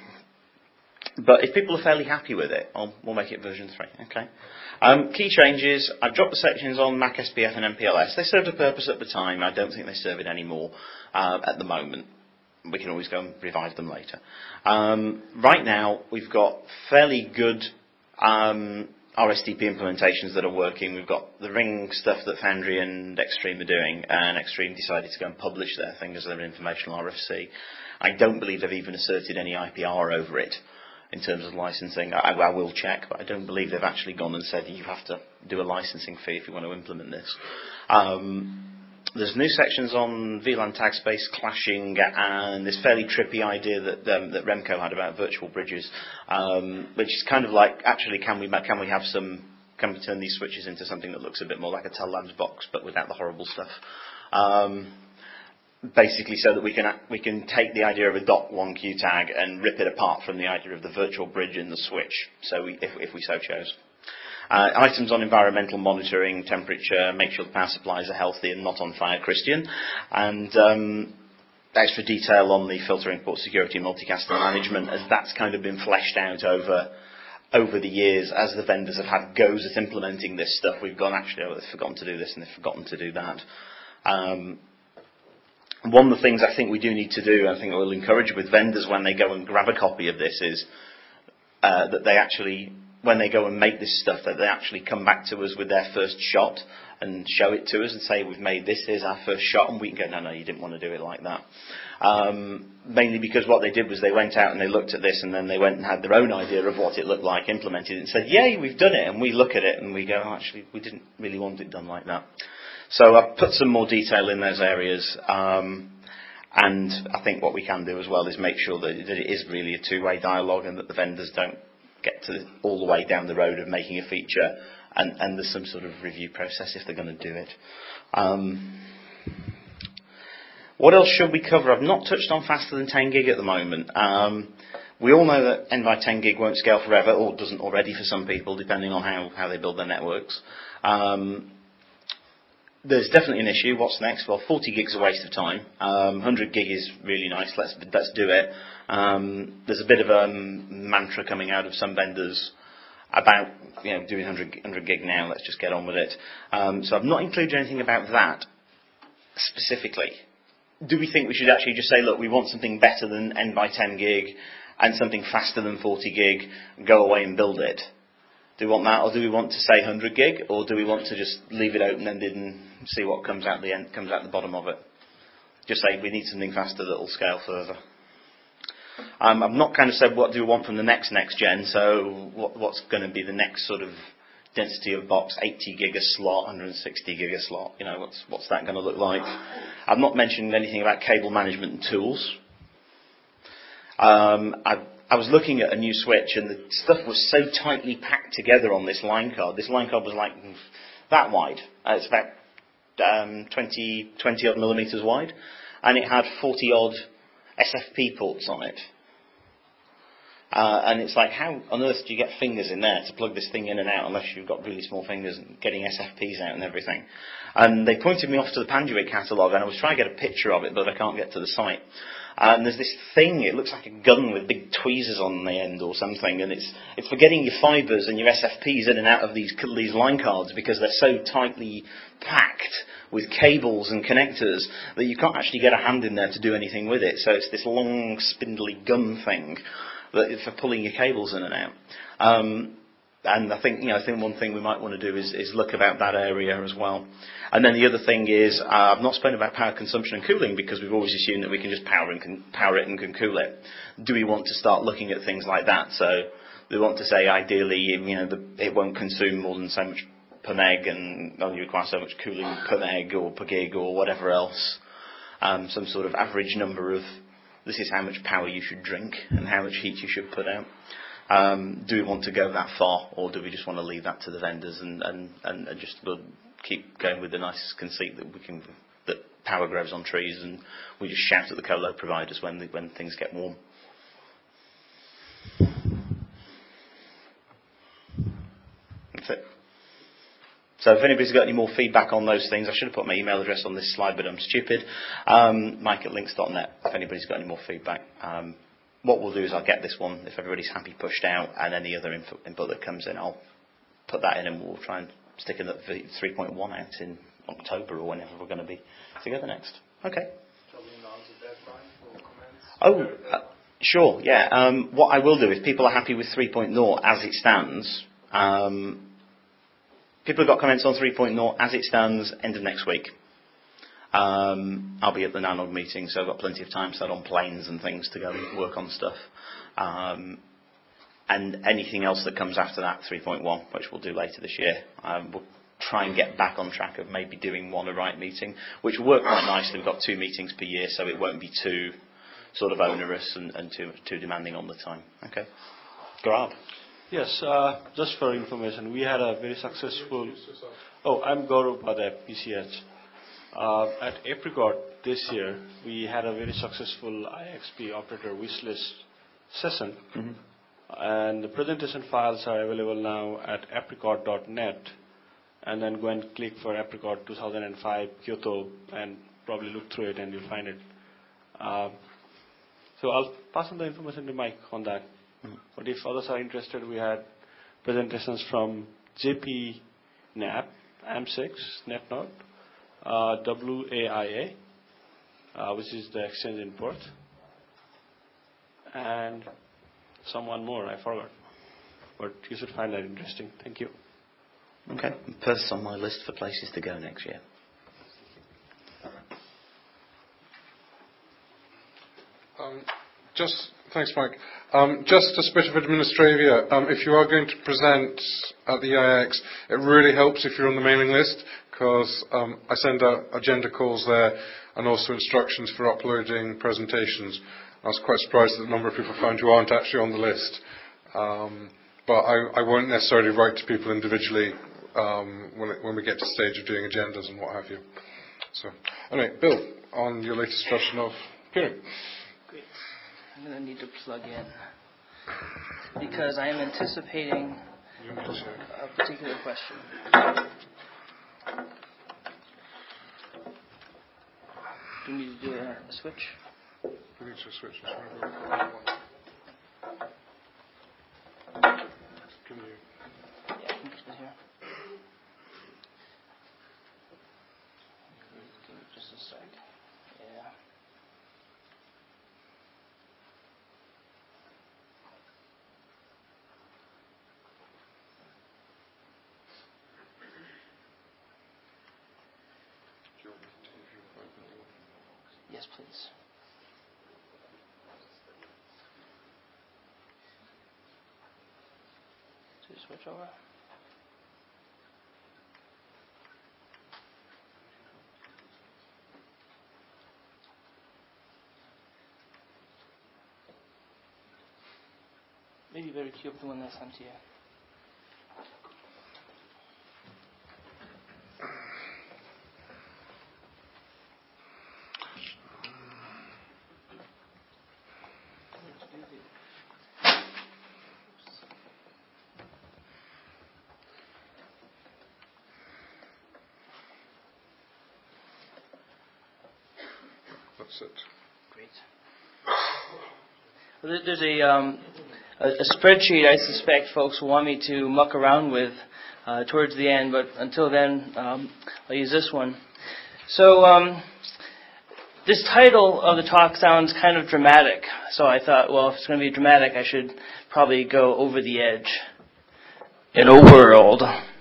but if people are fairly happy with it, I'll, we'll make it version three. Okay. Um, key changes, I've dropped the sections on Mac S P F and M P L S. They served a purpose at the time. I don't think they serve it anymore uh, at the moment. We can always go and revive them later. Um, right now, we've got fairly good um, R S D P implementations that are working. We've got the Ring stuff that Foundry and Extreme are doing, and Extreme decided to go and publish their thing as their informational R F C. I don't believe they've even asserted any I P R over it in terms of licensing. I, I will check, but I don't believe they've actually gone and said you have to do a licensing fee if you want to implement this. Um, There's new sections on V LAN tag space clashing and this fairly trippy idea that um, that Remco had about virtual bridges, um, which is kind of like, actually, can we can we have some, can we turn these switches into something that looks a bit more like a Tellabs box, but without the horrible stuff? Um, basically, so that we can we can take the idea of a dot one Q tag and rip it apart from the idea of the virtual bridge and the switch. So we, if if we so chose. Uh, items on environmental monitoring, temperature, make sure the power supplies are healthy and not on fire, Christian. And um, extra detail on the filtering, port security, multicaster management, as that's kind of been fleshed out over over the years as the vendors have had goes at implementing this stuff. We've gone, actually, oh, they've forgotten to do this and they've forgotten to do that. Um, one of the things I think we do need to do, I think we'll encourage with vendors when they go and grab a copy of this, is uh, that they actually, when they go and make this stuff, that they actually come back to us with their first shot and show it to us and say, we've made this, here's our first shot, and we can go, no, no, you didn't want to do it like that. Um, mainly because what they did was they went out and they looked at this and then they went and had their own idea of what it looked like, implemented it and said, yay, we've done it, and we look at it and we go, oh, actually, we didn't really want it done like that. So I've put some more detail in those areas, um, and I think what we can do as well is make sure that, that it is really a two-way dialogue and that the vendors don't get to all the way down the road of making a feature, and, and there's some sort of review process if they're going to do it. Um, what else should we cover? I've not touched on faster than ten gig at the moment. Um, we all know that N V I ten gig won't scale forever, or doesn't already for some people, depending on how, how they build their networks. Um, there's definitely an issue. What's next? Well, forty gig's a waste of time. Um, one hundred gig is really nice. Let's let's do it. Um, there's a bit of a um, mantra coming out of some vendors about, you know, doing one hundred, one hundred gig now. Let's just get on with it. Um, so I've not included anything about that specifically. Do we think we should actually just say, look, we want something better than N V I ten gig and something faster than forty gig? Go away and build it. Do we want that, or do we want to say one hundred gig, or do we want to just leave it open-ended and see what comes out the end, comes out the bottom of it? Just say we need something faster that will scale further. Um, I've not kind of said what do we want from the next next gen, so what, what's going to be the next sort of density of box, eighty gig a slot, one hundred sixty gig a slot, you know, what's, what's that going to look like? I've not mentioned anything about cable management and tools. Um, I, I was looking at a new switch and the stuff was so tightly packed together on this line card. This line card was like that wide. Uh, it's about um, twenty, twenty odd millimeters wide, and it had forty odd S F P ports on it. Uh, and it's like, how on earth do you get fingers in there to plug this thing in and out unless you've got really small fingers and getting S F Ps out and everything? And they pointed me off to the Panduit catalogue, and I was trying to get a picture of it, but I can't get to the site. Uh, and there's this thing, it looks like a gun with big tweezers on the end or something, and it's it's for getting your fibres and your S F Ps in and out of these these line cards because they're so tightly packed with cables and connectors that you can't actually get a hand in there to do anything with it. So it's this long, spindly gun thing that for pulling your cables in and out. Um, and I think, you know, I think one thing we might want to do is, is look about that area as well. And then the other thing is, uh, I've not spoken about power consumption and cooling because we've always assumed that we can just power and can power it and can cool it. Do we want to start looking at things like that? So we want to say, ideally, you know, the, it won't consume more than so much per meg, and only require so much cooling per meg or per gig or whatever else. Um, some sort of average number of. This is how much power you should drink and how much heat you should put out. Um, do we want to go that far, or do we just want to leave that to the vendors and, and, and, and just keep going with the nice conceit that we can that power grows on trees and we just shout at the colo providers when the, when things get warm? That's it. So if anybody's got any more feedback on those things, I should have put my email address on this slide, but I'm stupid. Um, Mike at links dot net, if anybody's got any more feedback. Um, what we'll do is I'll get this one, if everybody's happy, pushed out, and any other input, input that comes in, I'll put that in and we'll try and stick in the three point one out in October or whenever we're going to be together next. Okay. Shall we announce a deadline for comments? Oh, uh, sure, yeah. Um, what I will do, if people are happy with three point oh as it stands, um, people have got comments on three point oh as it stands, end of next week. Um, I'll be at the NANOG meeting, so I've got plenty of time to start on planes and things to go and work on stuff. Um, and anything else that comes after that, three point one, which we'll do later this year, um, we'll try and get back on track of maybe doing one a right meeting, which will work quite nicely. We've got two meetings per year, so it won't be too sort of onerous and, and too, too demanding on the time. Okay. Gaurav. Yes, uh, just for information, we had a very successful. Oh, I'm Gaurav Padap, P C H. Uh, at Apricot this year, we had a very successful I X P operator wishlist session, mm-hmm. and the presentation files are available now at apricot dot net. And then go and click for Apricot two thousand five Kyoto and probably look through it and you'll find it. Uh, so I'll pass on the information to Mike on that. Mm-hmm. But if others are interested, we had presentations from J P N A P, A M six, NetNode, uh, W A I A, uh, which is the exchange in Perth, and someone more, I forgot. But you should find that interesting. Thank you. Okay, Perth's on my list for places to go next year. Um, just thanks, Mike. Um, just a bit of administravia. Um, if you are going to present at the I I X, it really helps if you're on the mailing list because um, I send out agenda calls there and also instructions for uploading presentations. I was quite surprised at the number of people I found who aren't actually on the list. Um, but I, I won't necessarily write to people individually um, when, it, when we get to the stage of doing agendas and what have you. So, anyway, Bill, on your latest version of Peering. Great. I'm going to need to plug in because I am anticipating a particular question. Do we need to do a, a switch? We need to switch. Can you? Yeah, I can keep it here. Give me just a sec. Yeah. Yes, please. switch over. Maybe you better queue up the one that's sent to you. That's it. Great. Well, there- there's a, um, a, a spreadsheet I suspect folks will want me to muck around with uh, towards the end, but until then, um, I'll use this one. So um, this title of the talk sounds kind of dramatic, so I thought, well, if it's going to be dramatic, I should probably go over the edge. In a world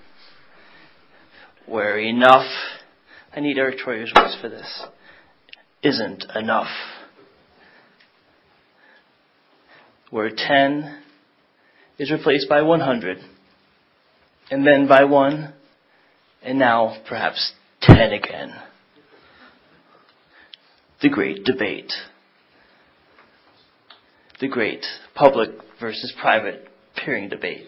where enough, I need Eric Troyer's voice for this, isn't enough. Where ten is replaced by one hundred, and then by one, and now perhaps ten again. The great debate. The great public versus private peering debate.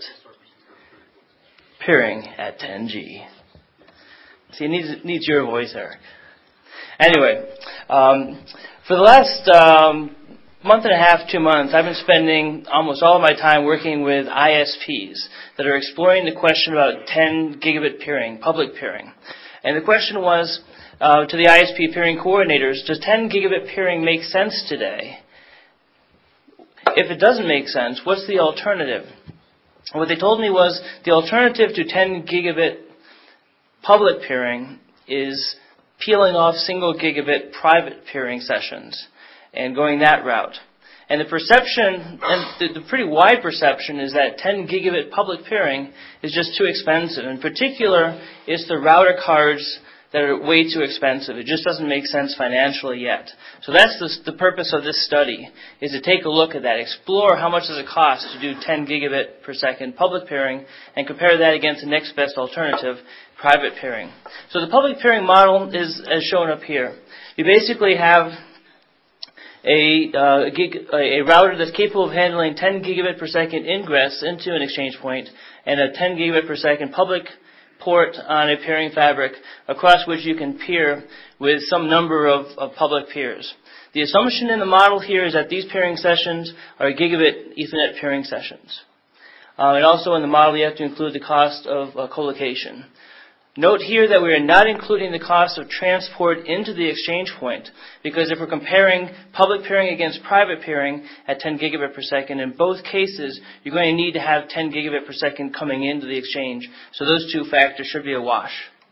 Peering at ten G. See, it needs, it needs your voice, Eric. Anyway, um, for the last um, month and a half, two months, I've been spending almost all of my time working with I S Ps that are exploring the question about ten gigabit peering, public peering. And the question was, uh, to the I S P peering coordinators, does ten gigabit peering make sense today? If it doesn't make sense, what's the alternative? And what they told me was the alternative to ten gigabit public peering is peeling off single gigabit private peering sessions and going that route. And the perception, and the, the pretty wide perception, is that ten gigabit public peering is just too expensive. In particular, it's the router cards that are way too expensive. It just doesn't make sense financially yet. So that's the, the purpose of this study, is to take a look at that, explore how much does it cost to do ten gigabit per second public peering, and compare that against the next best alternative, private peering. So the public peering model is as shown up here. You basically have a, uh, gig, a router that's capable of handling ten gigabit per second ingress into an exchange point and a ten gigabit per second public port on a peering fabric across which you can peer with some number of, of public peers. The assumption in the model here is that these peering sessions are gigabit Ethernet peering sessions. Uh, and also in the model you have to include the cost of uh, colocation. Note here that we are not including the cost of transport into the exchange point, because if we're comparing public peering against private peering at ten gigabit per second, in both cases you're going to need to have ten gigabit per second coming into the exchange. So those two factors should be a wash.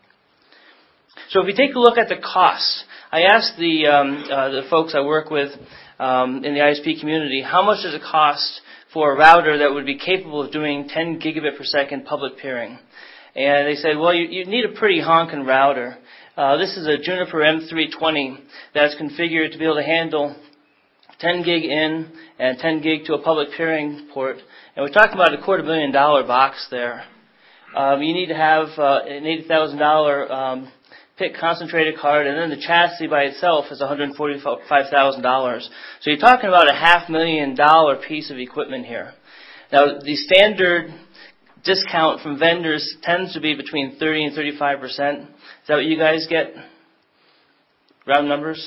So if we take a look at the costs, I asked the, um, uh, the folks I work with um, in the I S P community, how much does it cost for a router that would be capable of doing ten gigabit per second public peering? And they said, well, you, you need a pretty honking router. Uh, this is a Juniper M three twenty that's configured to be able to handle ten gig in and ten gig to a public peering port. And we're talking about a quarter million dollar box there. Um, you need to have uh, an eighty thousand dollars um, P I C concentrated card, and then the chassis by itself is one hundred forty-five thousand dollars. So you're talking about a half million dollar piece of equipment here. Now, the standard discount from vendors tends to be between thirty and thirty-five percent. Is that what you guys get? Round numbers?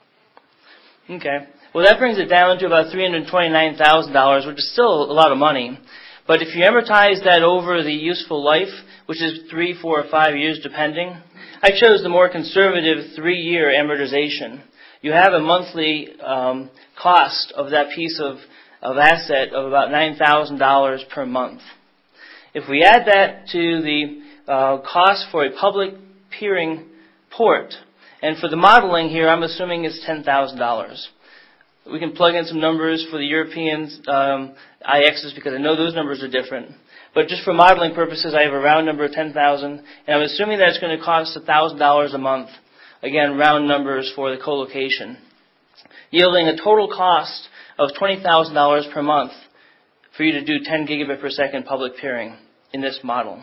Okay. Well, that brings it down to about three hundred twenty-nine thousand dollars, which is still a lot of money. But if you amortize that over the useful life, which is three, four, or five years depending, I chose the more conservative three-year amortization. You have a monthly um, cost of that piece of, of asset of about nine thousand dollars per month. If we add that to the uh, cost for a public peering port, and for the modeling here, I'm assuming it's ten thousand dollars. We can plug in some numbers for the European um, I Xs because I know those numbers are different. But just for modeling purposes, I have a round number of ten thousand dollars, and I'm assuming that it's going to cost one thousand dollars a month. Again, round numbers for the colocation, yielding a total cost of twenty thousand dollars per month for you to do ten gigabit per second public peering. in this model.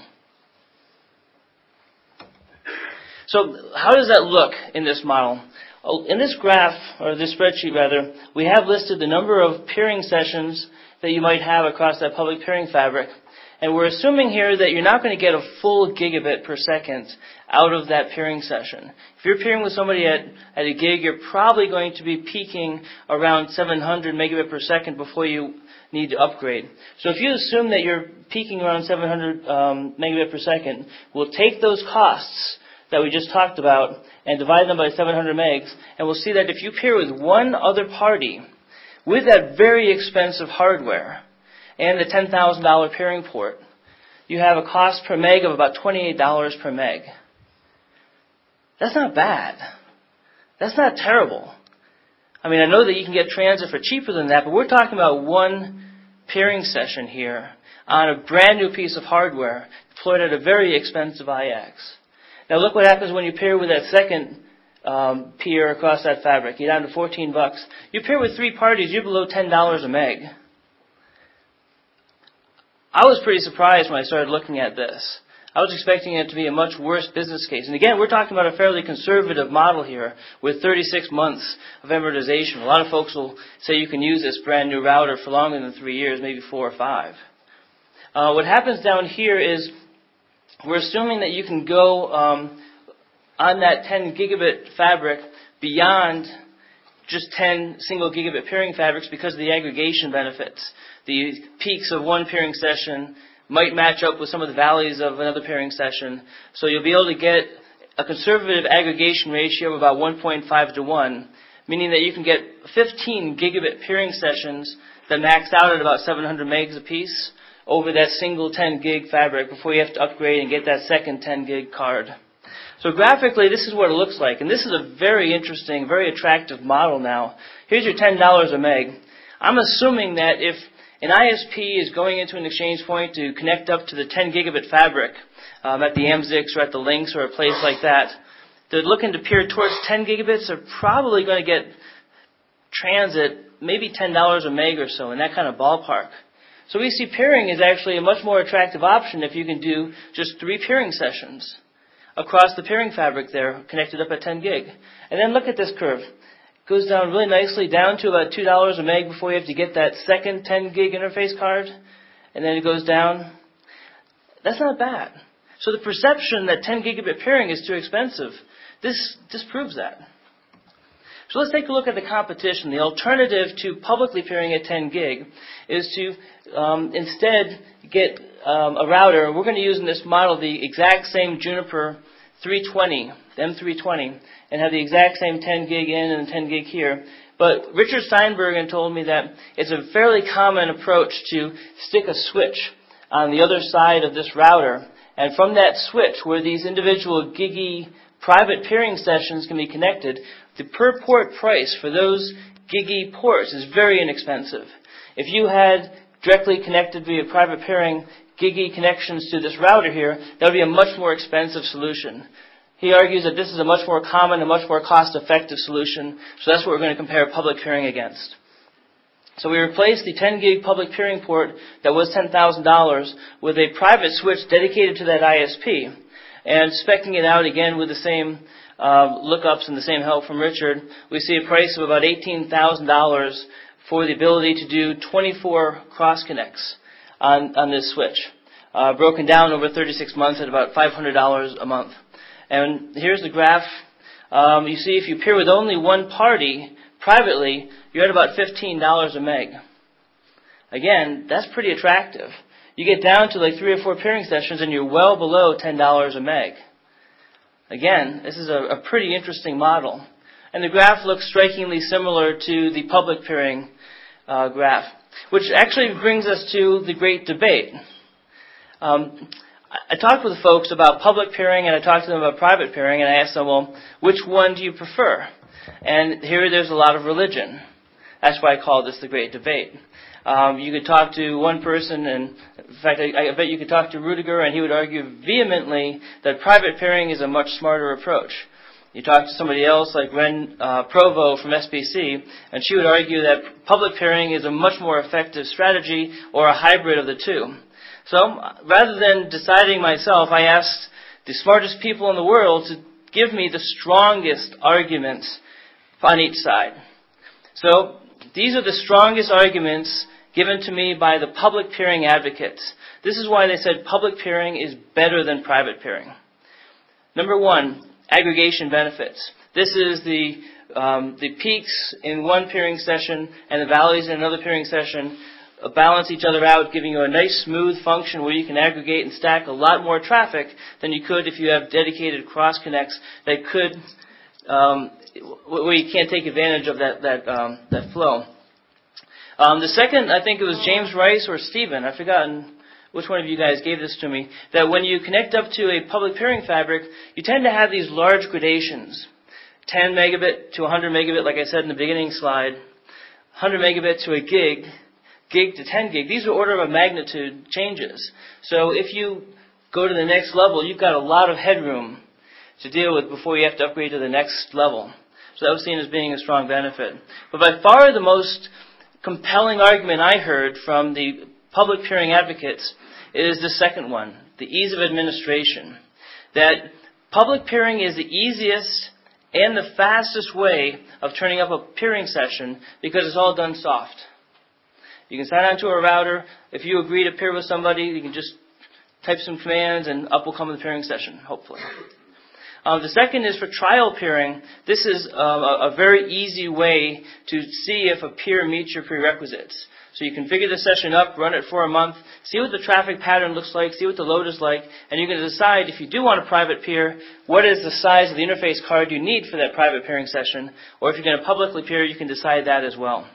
So how does that look in this model? In this graph, or this spreadsheet rather, we have listed the number of peering sessions that you might have across that public peering fabric. And we're assuming here that you're not going to get a full gigabit per second out of that peering session. If you're peering with somebody at, at a gig, you're probably going to be peaking around seven hundred megabit per second before you need to upgrade. So if you assume that you're peaking around seven hundred um, megabit per second, we'll take those costs that we just talked about and divide them by seven hundred megs, and we'll see that if you peer with one other party with that very expensive hardware and the ten thousand dollars peering port, you have a cost per meg of about twenty-eight dollars per meg. That's not bad. That's not terrible. I mean, I know that you can get transit for cheaper than that, but we're talking about one peering session here on a brand new piece of hardware deployed at a very expensive I X. Now look what happens when you pair with that second um, peer across that fabric. You're down to fourteen bucks. You pair with three parties, you're below ten dollars a meg. I was pretty surprised when I started looking at this. I was expecting it to be a much worse business case. And again, we're talking about a fairly conservative model here with thirty-six months of amortization. A lot of folks will say you can use this brand new router for longer than three years, maybe four or five. Uh, what happens down here is we're assuming that you can go um, on that ten gigabit fabric beyond just ten single gigabit peering fabrics because of the aggregation benefits. The peaks of one peering session might match up with some of the valleys of another peering session. So you'll be able to get a conservative aggregation ratio of about one point five to one, meaning that you can get fifteen gigabit peering sessions that max out at about seven hundred megs apiece over that single ten gig fabric before you have to upgrade and get that second ten gig card. So graphically, this is what it looks like. And this is a very interesting, very attractive model now. Here's your ten dollars a meg. I'm assuming that if an I S P is going into an exchange point to connect up to the ten gigabit fabric um, at the A M Z X or at the Lynx or a place like that, they're looking to peer towards ten gigabits. They're probably going to get transit maybe ten dollars a meg or so in that kind of ballpark. So we see peering is actually a much more attractive option if you can do just three peering sessions across the peering fabric there connected up at ten gig. And then look at this curve. It goes down really nicely down to about two dollars a meg before you have to get that second ten gig interface card. And then it goes down. That's not bad. So the perception that ten gigabit peering is too expensive, this disproves that. So let's take a look at the competition. The alternative to publicly peering at ten gig is to um, instead get um, a router. We're going to use in this model the exact same Juniper three twenty, M three twenty, and have the exact same ten gig in and ten gig here. But Richard Steinbergen told me that it's a fairly common approach to stick a switch on the other side of this router, and from that switch where these individual giggy private peering sessions can be connected, the per port price for those giggy ports is very inexpensive. If you had directly connected via private peering giggy connections to this router here, that would be a much more expensive solution. He argues that this is a much more common and much more cost-effective solution, so that's what we're going to compare public peering against. So we replaced the ten gig public peering port that was ten thousand dollars with a private switch dedicated to that I S P, and speccing it out again with the same uh, lookups and the same help from Richard, we see a price of about eighteen thousand dollars for the ability to do twenty-four cross connects on, on this switch, uh, broken down over thirty-six months at about five hundred dollars a month. And here's the graph. Um, you see if you peer with only one party privately, you're at about fifteen dollars a meg. Again, that's pretty attractive. You get down to like three or four peering sessions and you're well below ten dollars a meg. Again, this is a, a pretty interesting model. And the graph looks strikingly similar to the public peering uh, graph, which actually brings us to the great debate. Um, I, I talked with folks about public peering and I talked to them about private peering, and I asked them, well, which one do you prefer? And here there's a lot of religion. That's why I call this the great debate. Um, you could talk to one person, and in fact, I, I bet you could talk to Rudiger, and he would argue vehemently that private peering is a much smarter approach. You talk to somebody else like Ren uh, Provo from S B C, and she would argue that public peering is a much more effective strategy or a hybrid of the two. So rather than deciding myself, I asked the smartest people in the world to give me the strongest arguments on each side. So these are the strongest arguments given to me by the public peering advocates. This is why they said public peering is better than private peering. Number one, aggregation benefits. This is the um, the peaks in one peering session and the valleys in another peering session uh, balance each other out, giving you a nice smooth function where you can aggregate and stack a lot more traffic than you could if you have dedicated cross connects that could um, where you can't take advantage of that that um, that flow. Um, the second, I think it was James Rice or Stephen, I've forgotten which one of you guys gave this to me, that when you connect up to a public peering fabric, you tend to have these large gradations. ten megabit to one hundred megabit, like I said in the beginning slide, one hundred megabit to a gig, gig to ten gig. These are order of magnitude changes. So if you go to the next level, you've got a lot of headroom to deal with before you have to upgrade to the next level. So that was seen as being a strong benefit. But by far the most compelling argument I heard from the public peering advocates is the second one, the ease of administration. That public peering is the easiest and the fastest way of turning up a peering session because it's all done soft. You can sign on to a router. If you agree to peer with somebody, you can just type some commands and up will come the peering session, hopefully. Um, the second is for trial peering. This is uh, a, a very easy way to see if a peer meets your prerequisites. So you configure the session up, run it for a month, see what the traffic pattern looks like, see what the load is like, and you can decide if you do want a private peer, what is the size of the interface card you need for that private peering session, or if you're going to publicly peer, you can decide that as well.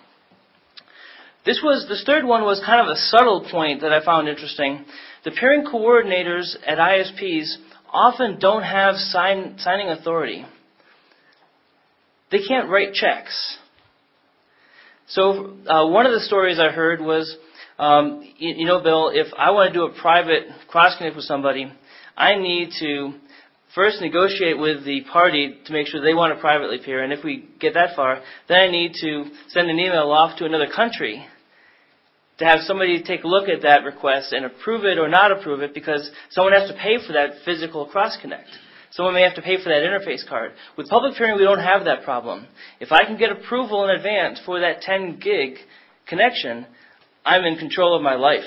This was, this third one was kind of a subtle point that I found interesting. The peering coordinators at I S Ps often don't have sign, signing authority. They can't write checks. So uh, one of the stories I heard was, um, you, you know, Bill, if I want to do a private cross-connect with somebody, I need to first negotiate with the party to make sure they want to privately peer. And if we get that far, then I need to send an email off to another country to have somebody take a look at that request and approve it or not approve it, because someone has to pay for that physical cross-connect. Someone may have to pay for that interface card. With public peering, we don't have that problem. If I can get approval in advance for that ten gig connection, I'm in control of my life.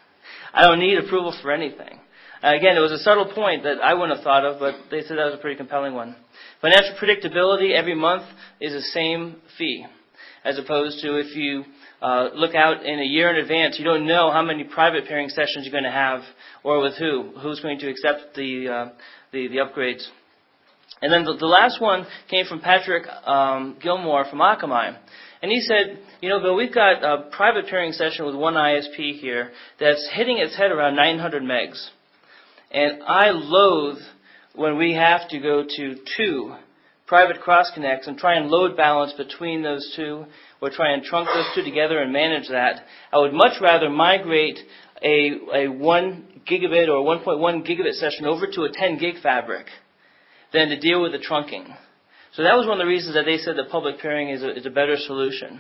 I don't need approval for anything. Uh, again, it was a subtle point that I wouldn't have thought of, but they said that was a pretty compelling one. Financial predictability every month is the same fee, as opposed to if you uh, look out in a year in advance, you don't know how many private peering sessions you're going to have or with who, who's going to accept the uh, The, the upgrades. And then the, the last one came from Patrick um, Gilmore from Akamai. And he said, you know, Bill, we've got a private peering session with one I S P here that's hitting its head around nine hundred megs. And I loathe when we have to go to two private cross connects and try and load balance between those two, or try and trunk those two together and manage that. I would much rather migrate a, a one gigabit or one point one gigabit session over to a ten gig fabric than to deal with the trunking. So that was one of the reasons that they said that public peering is a, is a better solution.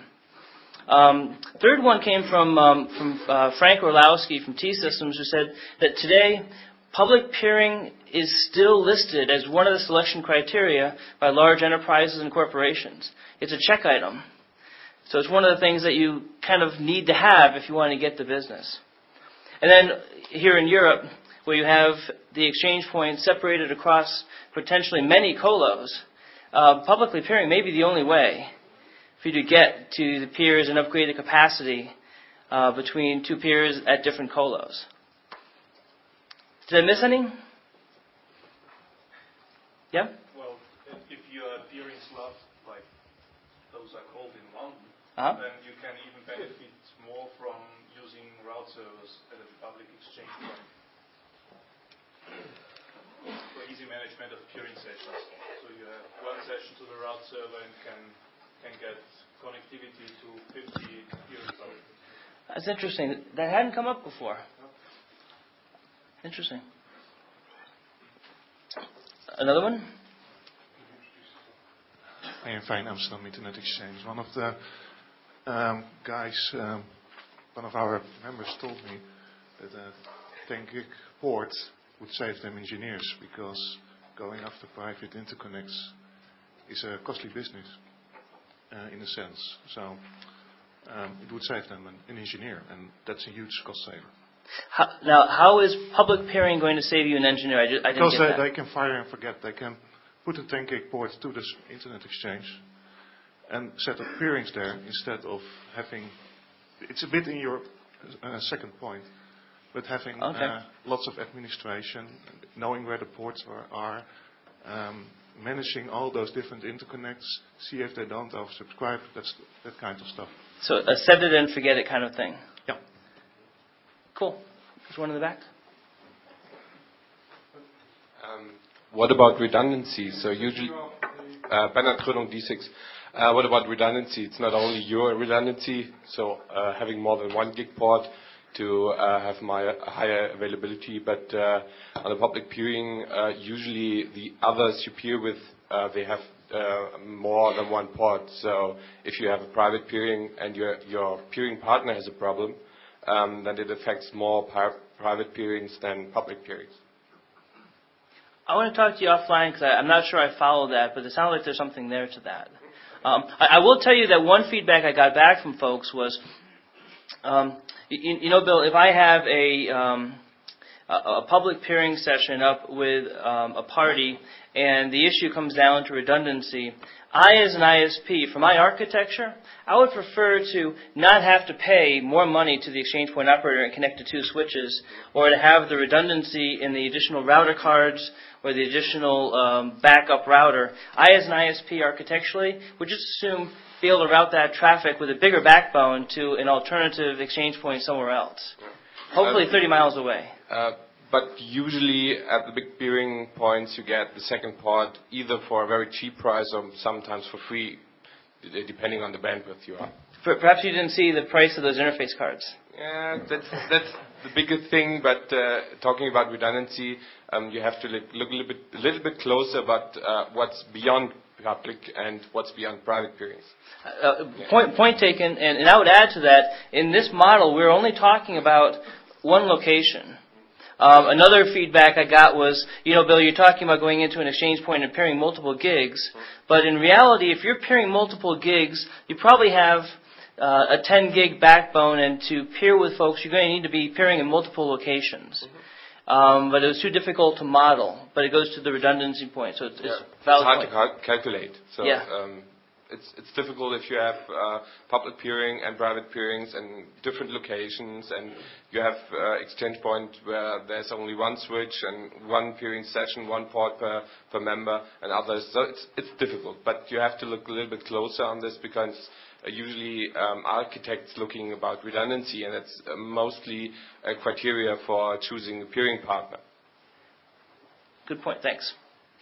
Um, third one came from, um, from uh, Frank Orlowski from T-Systems, who said that today public peering is still listed as one of the selection criteria by large enterprises and corporations. It's a check item. So it's one of the things that you kind of need to have if you want to get the business. And then here in Europe, where you have the exchange points separated across potentially many colos, uh, publicly peering may be the only way for you to get to the peers and upgrade the capacity uh, between two peers at different colos. Did I miss any? Yeah? Well, if you are peering slots, like those are called in London, uh-huh. then you can even benefit more from using route servers at a public exchange point for easy management of peering sessions. So you have one session to the route server and can can get connectivity to fifty peering sites. That's interesting. That hadn't come up before. Interesting. Another one? Hey, fine, Amsterdam Internet Exchange. One of the um, guys, um, one of our members told me that uh, ten gig port would save them engineers, because going after private interconnects is a costly business uh, in a sense. So um, it would save them an, an engineer, and that's a huge cost saver. How, now, how is public peering going to save you an engineer? I, just, I didn't because get they, that. they can fire and forget. They can put a ten gig port to this internet exchange and set up peerings there instead of having. It's a bit in your uh, second point, but having Okay. uh, lots of administration, knowing where the ports are, are um, managing all those different interconnects, see if they don't oversubscribe, that's that kind of stuff. So a set it and forget it kind of thing. Yeah. Cool. There's one in the back. Um, what about redundancy? So usually, uh, Bernard Grönung, D six. Uh, what about redundancy? It's not only your redundancy, so uh, having more than one gig port to uh, have my higher availability, but uh, on the public peering, uh, usually the others you peer with, uh, they have uh, more than one port. So if you have a private peering and your your peering partner has a problem, um, then it affects more pri- private peerings than public peerings. I want to talk to you offline because I'm not sure I follow that, but it sounds like there's something there to that. Um, I, I will tell you that one feedback I got back from folks was, um, you, you know, Bill, if I have a, um, a, a public peering session up with um, a party and the issue comes down to redundancy, I, as an I S P, for my architecture, I would prefer to not have to pay more money to the exchange point operator and connect to two switches, or to have the redundancy in the additional router cards or the additional um, backup router. I, as an I S P, architecturally, would just assume be able to route that traffic with a bigger backbone to an alternative exchange point somewhere else, hopefully thirty miles away. Uh, But usually at the big peering points you get the second port either for a very cheap price or sometimes for free, d- depending on the bandwidth you are. Perhaps you didn't see the price of those interface cards. Yeah, that's, that's the bigger thing, but uh, talking about redundancy, um, you have to look, look a, little bit, a little bit closer about uh, what's beyond public and what's beyond private peerings. Uh, point, point taken, and, and I would add to that, in this model we're only talking about one location. Um, another feedback I got was, you know, Bill, you're talking about going into an exchange point and peering multiple gigs, but in reality, if you're peering multiple gigs, you probably have uh, a ten gig backbone, and to peer with folks, you're going to need to be peering in multiple locations. Mm-hmm. Um, but it was too difficult to model, but it goes to the redundancy point, so it's, yeah. it's valid It's hard point. to cal- calculate. So, yeah. Um, It's, it's difficult if you have uh, public peering and private peerings and different locations, and you have uh, exchange point where there's only one switch and one peering session, one port per, per member, and others. So it's it's difficult, but you have to look a little bit closer on this because uh, usually um, architects looking about redundancy, and it's uh, mostly a criteria for choosing a peering partner. Good point. Thanks.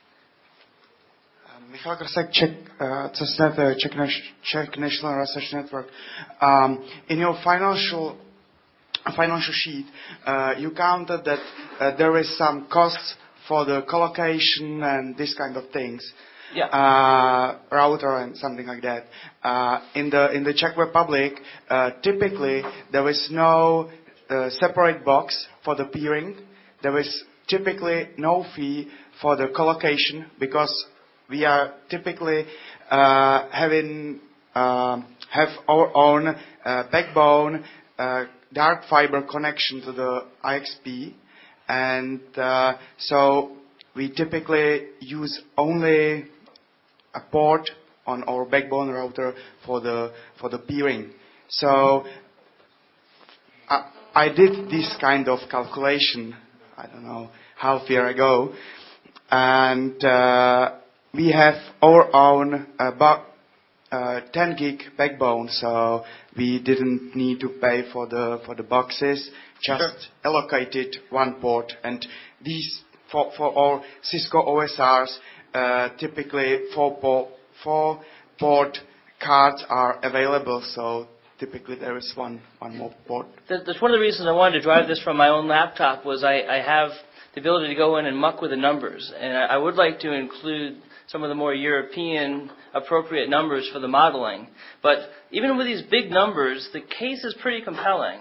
Michal Krasek, Czech, uh, CESNet, uh, Czech, Czech National Research Network. Um, in your financial financial sheet, uh, you counted that uh, there is some costs for the collocation and this kind of things. Yeah. Uh, router and something like that. Uh, in the in the Czech Republic, uh, typically there is no uh, separate box for the peering. There is typically no fee for the collocation because we are typically uh, having uh, have our own uh, backbone, uh, dark fiber connection to the I X P, and uh, so we typically use only a port on our backbone router for the for the peering. So I, I did this kind of calculation. I don't know half a year ago, and. Uh, We have our own about uh, ten gig backbone, so we didn't need to pay for the for the boxes. Just sure. Allocated one port, and these for for all Cisco O S Rs, uh, typically four port four port cards are available. So typically there is one one more port. That's one of the reasons I wanted to drive this from my own laptop. Was I, I have the ability to go in and muck with the numbers, and I, I would like to include some of the more European appropriate numbers for the modeling. But even with these big numbers, the case is pretty compelling.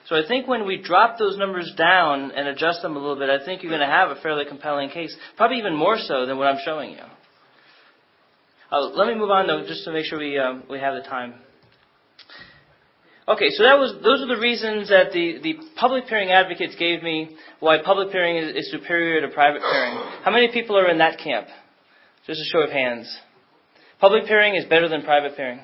So I think when we drop those numbers down and adjust them a little bit, I think you're going to have a fairly compelling case, probably even more so than what I'm showing you. Uh, let me move on, though, just to make sure we um, we have the time. Okay, so that was those are the reasons that the, the public peering advocates gave me why public peering is, is superior to private peering. How many people are in that camp? Just a show of hands. Public peering is better than private peering.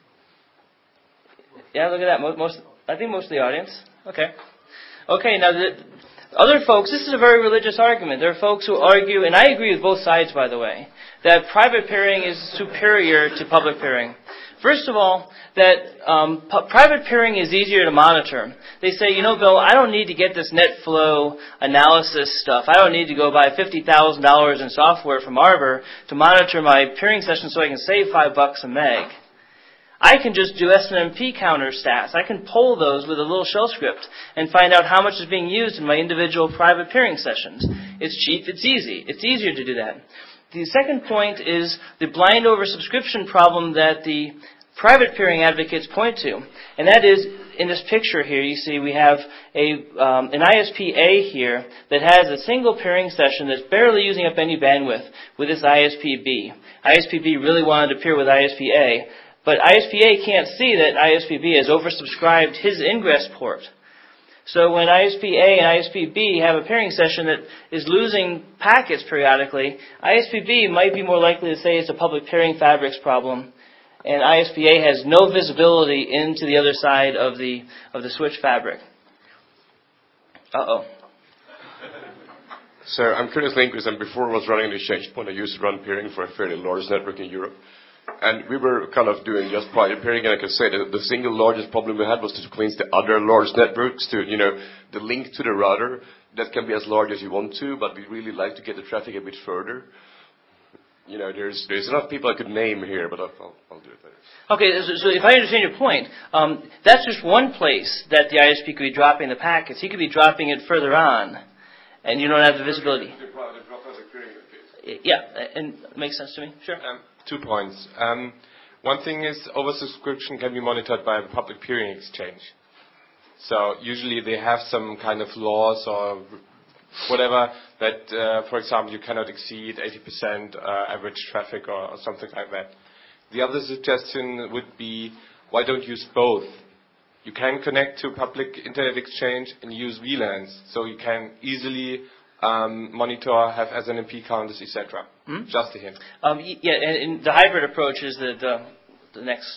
Yeah, look at that. Most, most I think most of the audience. Okay. Okay, now the other folks, this is a very religious argument. There are folks who argue, and I agree with both sides, by the way, that private peering is superior to public peering. First of all, that um, pu- private peering is easier to monitor. They say, you know, Bill, I don't need to get this net flow analysis stuff. I don't need to go buy fifty thousand dollars in software from Arbor to monitor my peering session so I can save five bucks a meg. I can just do S N M P counter stats. I can poll those with a little shell script and find out how much is being used in my individual private peering sessions. It's cheap, it's easy. It's easier to do that. The second point is the blind oversubscription problem that the private peering advocates point to. And that is, in this picture here, you see we have a um, an I S P A here that has a single peering session that's barely using up any bandwidth with this I S P B. I S P B really wanted to peer with I S P A, but I S P A can't see that I S P B has oversubscribed his ingress port. So when I S P A and I S P B have a peering session that is losing packets periodically, I S P B might be more likely to say it's a public peering fabrics problem, and I S P A has no visibility into the other side of the of the switch fabric. Uh-oh. So I'm Curtis Lindquist, and before I was running the exchange point, I used to run peering for a fairly large network in Europe. And we were kind of doing just private peering, and I can say that the single largest problem we had was to cleanse the other large networks to, you know, the link to the router. That can be as large as you want to, but we really like to get the traffic a bit further. You know, there's there's enough people I could name here, but I'll, I'll, I'll do it later. Okay, so, so if I understand your point, um, that's just one place that the I S P could be dropping the packets. He could be dropping it further on, and you don't have the visibility. Yeah, and it makes sense to me. Sure. Um, two points. Um, one thing is oversubscription can be monitored by a public peering exchange. So usually they have some kind of laws or whatever that, uh, for example, you cannot exceed eighty percent uh, average traffic or, or something like that. The other suggestion would be, why don't use both? You can connect to public internet exchange and use V LANs, so you can easily um, monitor, have S N M P counters, et cetera. Hmm? Just a hint. Um, yeah, and, and the hybrid approach is the the, the next.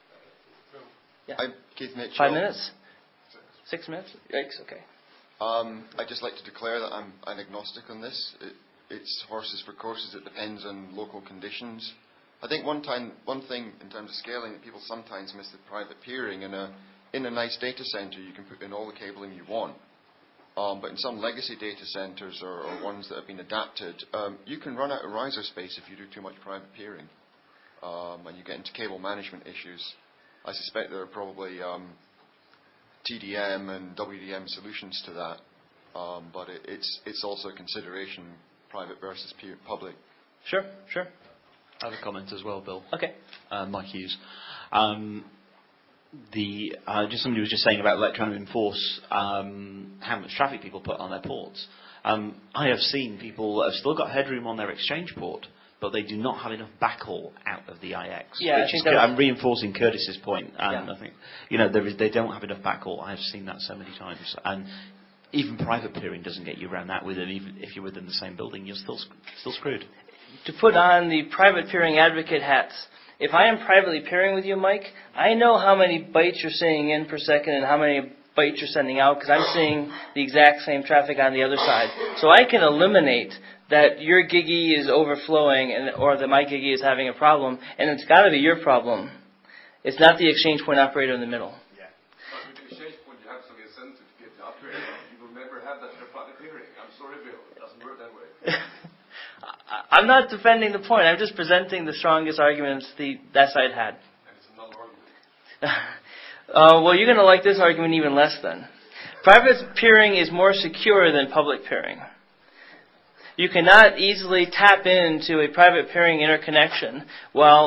Yeah. I'm Keith Mitchell. Five minutes. Six minutes. Yikes. Okay. Um, I'd just like to declare that I'm an agnostic on this. It, it's horses for courses. It depends on local conditions. I think one time, one thing in terms of scaling that people sometimes miss with private peering. In a in a nice data center, you can put in all the cabling you want. Um, but in some legacy data centers or, or ones that have been adapted, um, you can run out of riser space if you do too much private peering, um, and you get into cable management issues. I suspect there are probably um, T D M and W D M solutions to that, um, but it, it's it's also a consideration, private versus peer, public. Sure, sure. I have a comment as well, Bill. Okay. Uh, Mike Hughes. Um, the uh, just somebody was just saying about like trying to enforce um, how much traffic people put on their ports. Um, I have seen people that have still got headroom on their exchange port, but they do not have enough backhaul out of the I X. Yeah, I think is, I'm reinforcing Curtis's point, and Yeah. I think you know there is, they don't have enough backhaul. I have seen that so many times, and even private peering doesn't get you around that. With them, even if you're within the same building, you're still still screwed. To put on the private peering advocate hats, if I am privately peering with you, Mike, I know how many bytes you're sending in per second and how many bytes you're sending out because I'm seeing the exact same traffic on the other side. So I can eliminate that your gigi is overflowing and or that my gigi is having a problem, and it's got to be your problem. It's not the exchange point operator in the middle. Yeah. But with the exchange point, you have some incentive to get the operator. You will never have that for private peering. I'm sorry, Bill. It doesn't work that way. I'm not defending the point. I'm just presenting the strongest arguments the that side had. And it's another argument. uh, well, you're going to like this argument even less then. Private peering is more secure than public peering. You cannot easily tap into a private peering interconnection while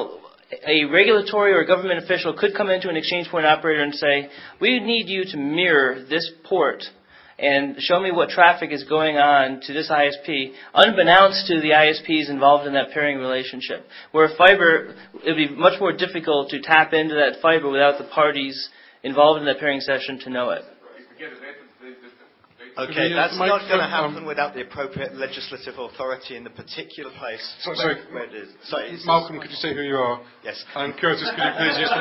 a regulatory or government official could come into an exchange point operator and say, we need you to mirror this port and show me what traffic is going on to this I S P, unbeknownst to the I S Ps involved in that pairing relationship. Where fiber, it would be much more difficult to tap into that fiber without the parties involved in that pairing session to know it. Okay, that's not going to happen without the appropriate legislative authority in the particular place So, where, sorry, where it is. Sorry, it's- Malcolm, could you say who you are? Yes. And Curtis, could you please use the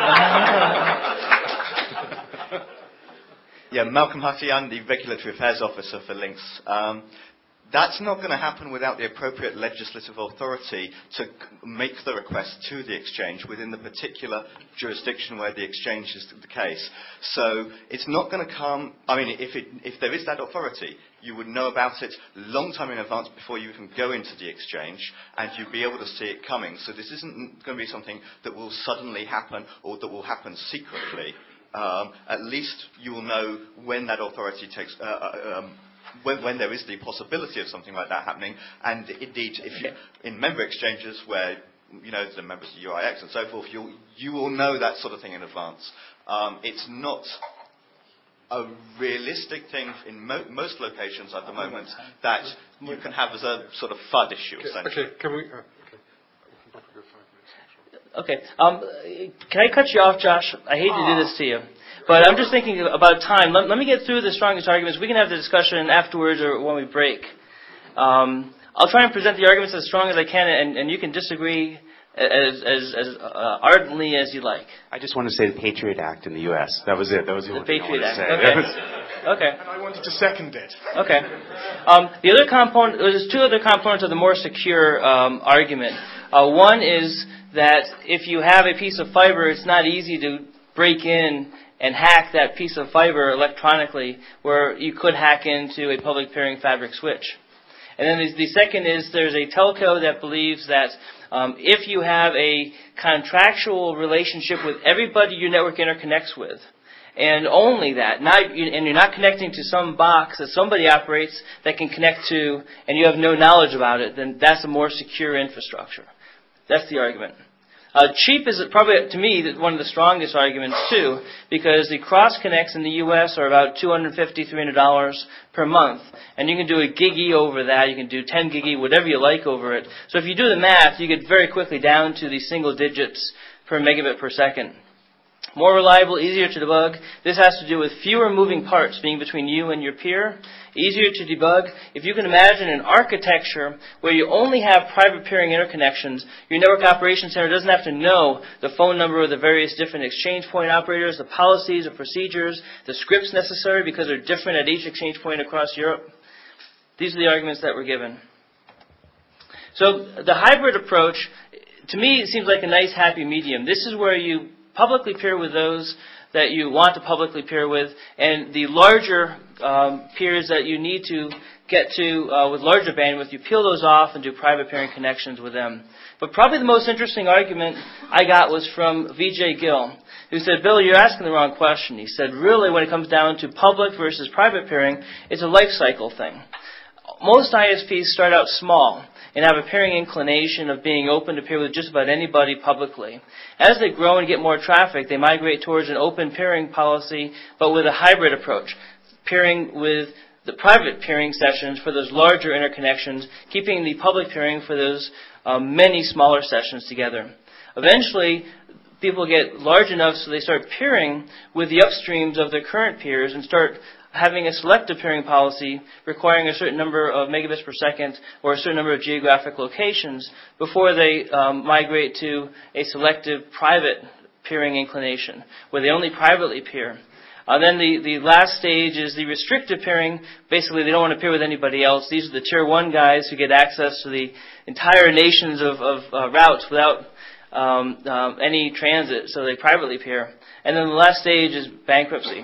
microphone? Yeah, Malcolm Huffy, I'm the Regulatory Affairs Officer for Lynx. Um, that's not going to happen without the appropriate legislative authority to c- make the request to the exchange within the particular jurisdiction where the exchange is the case. So it's not going to come, I mean, if, it, if there is that authority, you would know about it a long time in advance before you can go into the exchange, and you'd be able to see it coming. So this isn't going to be something that will suddenly happen or that will happen secretly. Um, at least you will know when that authority takes, uh, uh, um, when, when there is the possibility of something like that happening. And indeed, if you, in member exchanges where you know the members of U I X and so forth, you you will know that sort of thing in advance. Um, it's not a realistic thing in mo- most locations at the moment that you can have as a sort of F U D issue. Okay, okay, can we? Uh, Okay. Um, can I cut you off, Josh? I hate to do this to you. But I'm just thinking about time. Let, let me get through the strongest arguments. We can have the discussion afterwards or when we break. Um, I'll try and present the arguments as strong as I can, and, and you can disagree as, as, as uh, ardently as you like. I just want to say the Patriot Act in the U S That was it. That was the, the only thing Patriot I Act. wanted to say. Okay. Okay. And I wanted to second it. Okay. Um, the other component, there's two other components of the more secure um, argument. Uh, one is that if you have a piece of fiber, it's not easy to break in and hack that piece of fiber electronically, where you could hack into a public pairing fabric switch. And then the, the second is there's a telco that believes that um, if you have a contractual relationship with everybody your network interconnects with, and only that, not, and you're not connecting to some box that somebody operates that can connect to, and you have no knowledge about it, then that's a more secure infrastructure. That's the argument. Uh, cheap is probably, to me, one of the strongest arguments, too, because the cross connects in the U S are about two hundred fifty dollars, three hundred dollars per month. And you can do a gigi over that. You can do ten gigi, whatever you like over it. So if you do the math, you get very quickly down to the single digits per megabit per second. More reliable, easier to debug. This has to do with fewer moving parts being between you and your peer. Easier to debug. If you can imagine an architecture where you only have private peering interconnections, your network operations center doesn't have to know the phone number of the various different exchange point operators, the policies, the procedures, the scripts necessary because they're different at each exchange point across Europe. These are the arguments that were given. So the hybrid approach, to me, it seems like a nice happy medium. This is where you publicly peer with those that you want to publicly peer with, and the larger um, peers that you need to get to uh, with larger bandwidth, you peel those off and do private peering connections with them. But probably the most interesting argument I got was from V J Gill, who said, Bill, you're asking the wrong question. He said, really, when it comes down to public versus private peering, it's a life cycle thing. Most I S Ps start out small and have a peering inclination of being open to peer with just about anybody publicly. As they grow and get more traffic, they migrate towards an open peering policy, but with a hybrid approach, peering with the private peering sessions for those larger interconnections, keeping the public peering for those um, many smaller sessions together. Eventually, people get large enough so they start peering with the upstreams of their current peers and start having a selective peering policy requiring a certain number of megabits per second or a certain number of geographic locations before they um, migrate to a selective private peering inclination where they only privately peer. Uh, then the, the last stage is the restrictive peering. Basically, they don't want to peer with anybody else. These are the tier one guys who get access to the entire nations of, of uh, routes without um, uh, any transit, so they privately peer. And then the last stage is bankruptcy.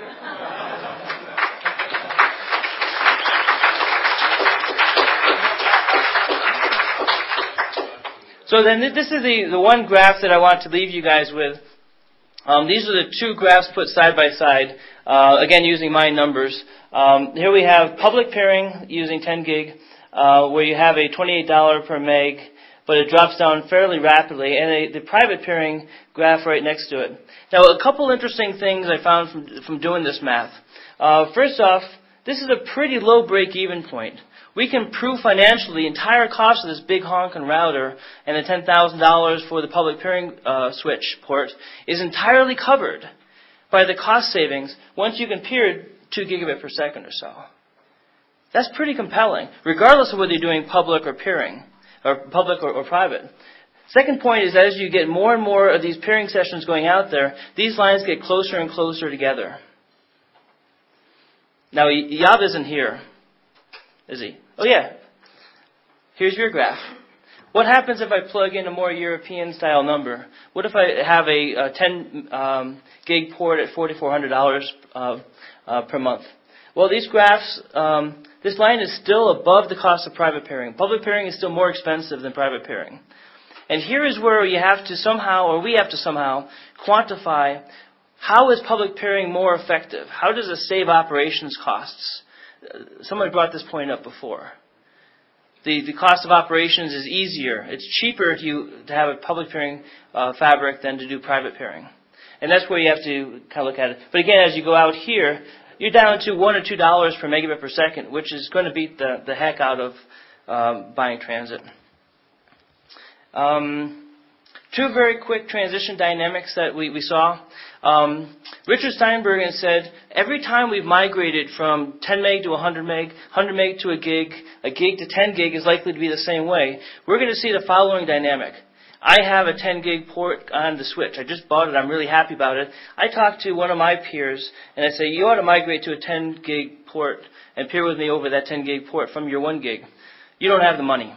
So then this is the, the one graph that I want to leave you guys with. Um, these are the two graphs put side by side, uh, again using my numbers. Um, here we have public peering using ten gig, uh, where you have a twenty-eight dollars per meg. but it drops down fairly rapidly, and a, the private peering graph right next to it. Now, a couple interesting things I found from, from doing this math. Uh, first off, this is a pretty low break-even point. We can prove financially the entire cost of this big honkin' router and the ten thousand dollars for the public peering uh, switch port is entirely covered by the cost savings once you can peer two gigabit per second or so. That's pretty compelling, regardless of whether you're doing public or peering, or public or, or private. Second point is, as you get more and more of these peering sessions going out there, these lines get closer and closer together. Now, Yav isn't here, is he? Oh, yeah. Here's your graph. What happens if I plug in a more European-style number? What if I have a, a ten um, gig port at four thousand four hundred dollars uh, uh, per month? Well, these graphs, um, this line is still above the cost of private peering. Public peering is still more expensive than private peering. And here is where you have to somehow, or we have to somehow, quantify how is public peering more effective? How does it save operations costs? Uh, someone brought this point up before. The, the cost of operations is easier. It's cheaper to, you, to have a public peering uh, fabric than to do private peering. And that's where you have to kind of look at it. But again, as you go out here, you're down to one or two dollars per megabit per second, which is going to beat the, the heck out of um, buying transit. Um, two very quick transition dynamics that we, we saw. Um, Richard Steinbergen said, every time we've migrated from ten meg to one hundred meg, one hundred meg to a gig, a gig to ten gig is likely to be the same way. We're going to see the following dynamic. I have a ten gig port on the switch. I just bought it. I'm really happy about it. I talked to one of my peers, and I say, you ought to migrate to a ten gig port and peer with me over that ten gig port from your one gig. You don't have the money.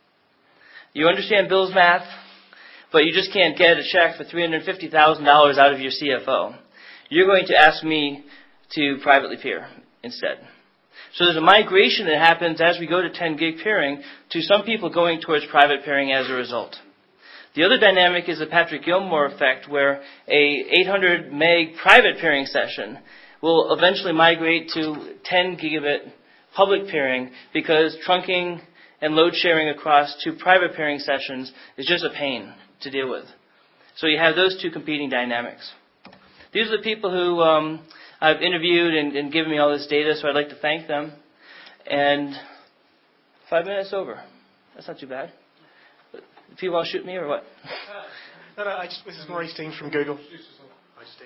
You understand Bill's math, but you just can't get a check for three hundred fifty thousand dollars out of your C F O. You're going to ask me to privately peer instead. So there's a migration that happens as we go to ten gig peering to some people going towards private peering as a result. The other dynamic is the Patrick Gilmore effect, where a eight hundred meg private peering session will eventually migrate to ten gigabit public peering because trunking and load sharing across two private peering sessions is just a pain to deal with. So you have those two competing dynamics. These are the people who um, I've interviewed and, and given me all this data, so I'd like to thank them. And five minutes over. That's not too bad. People want to shoot me or what? No, no, I just, this is Maurice Dean from Google. I just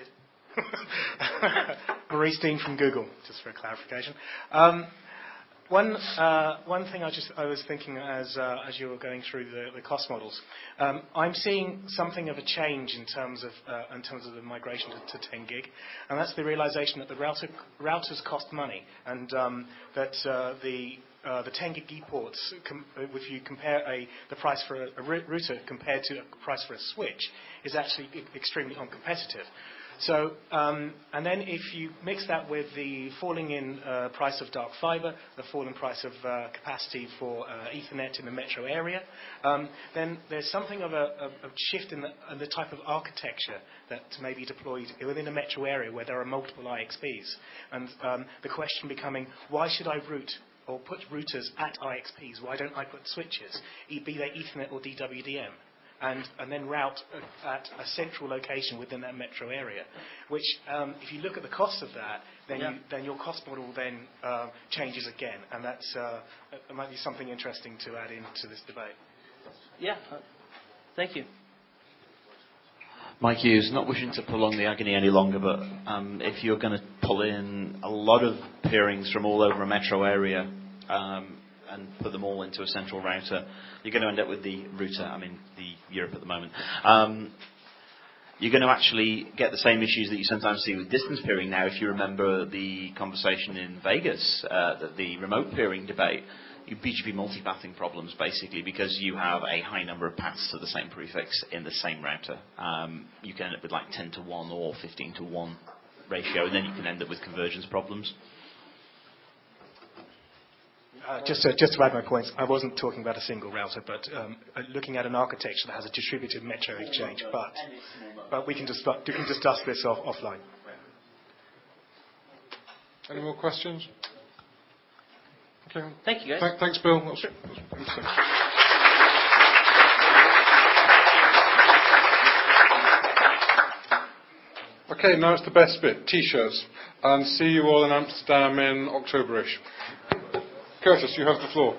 did. Maurice Dean from Google, just for a clarification. Um, One uh, one thing I just I was thinking as uh, as you were going through the, the cost models, um, I'm seeing something of a change in terms of uh, in terms of the migration to, to ten gig, and that's the realization that the router routers cost money, and um, that uh, the uh, the ten gig ports, com- if you compare a the price for a, a router compared to a price for a switch, is actually e- extremely uncompetitive. So, um, and then if you mix that with the falling in uh, price of dark fiber, the falling price of uh, capacity for uh, Ethernet in the metro area, um, then there's something of a, a, a shift in the, in the type of architecture that may be deployed within a metro area where there are multiple I X Ps. And um, the question becoming, why should I route or put routers at I X Ps? Why don't I put switches, be they Ethernet or D W D M? And, and then route at a central location within that metro area, which, um, if you look at the cost of that, then, yeah. you, then your cost model then uh, changes again, and that's uh, it might be something interesting to add into this debate. Yeah, thank you. Mike Hughes, not wishing to prolong the agony any longer, but um, if you're going to pull in a lot of peerings from all over a metro area, um, and put them all into a central router, you're going to end up with the router, I mean, the Europe at the moment. Um, you're going to actually get the same issues that you sometimes see with distance peering now. If you remember the conversation in Vegas, uh, the, the remote peering debate, you B G P multipathing problems, basically, because you have a high number of paths to the same prefix in the same router. Um, you can end up with like ten to one or fifteen to one ratio, and then you can end up with convergence problems. Uh, just, to, just to add my points, I wasn't talking about a single router, but um, looking at an architecture that has a distributed metro exchange. But, but we can just we can discuss this off, offline. Any more questions? Okay. Thank you, guys. Th- thanks, Bill. That was, that was Okay, now it's the best bit, T-shirts. And see you all in Amsterdam in October-ish. Curtis, you have the floor.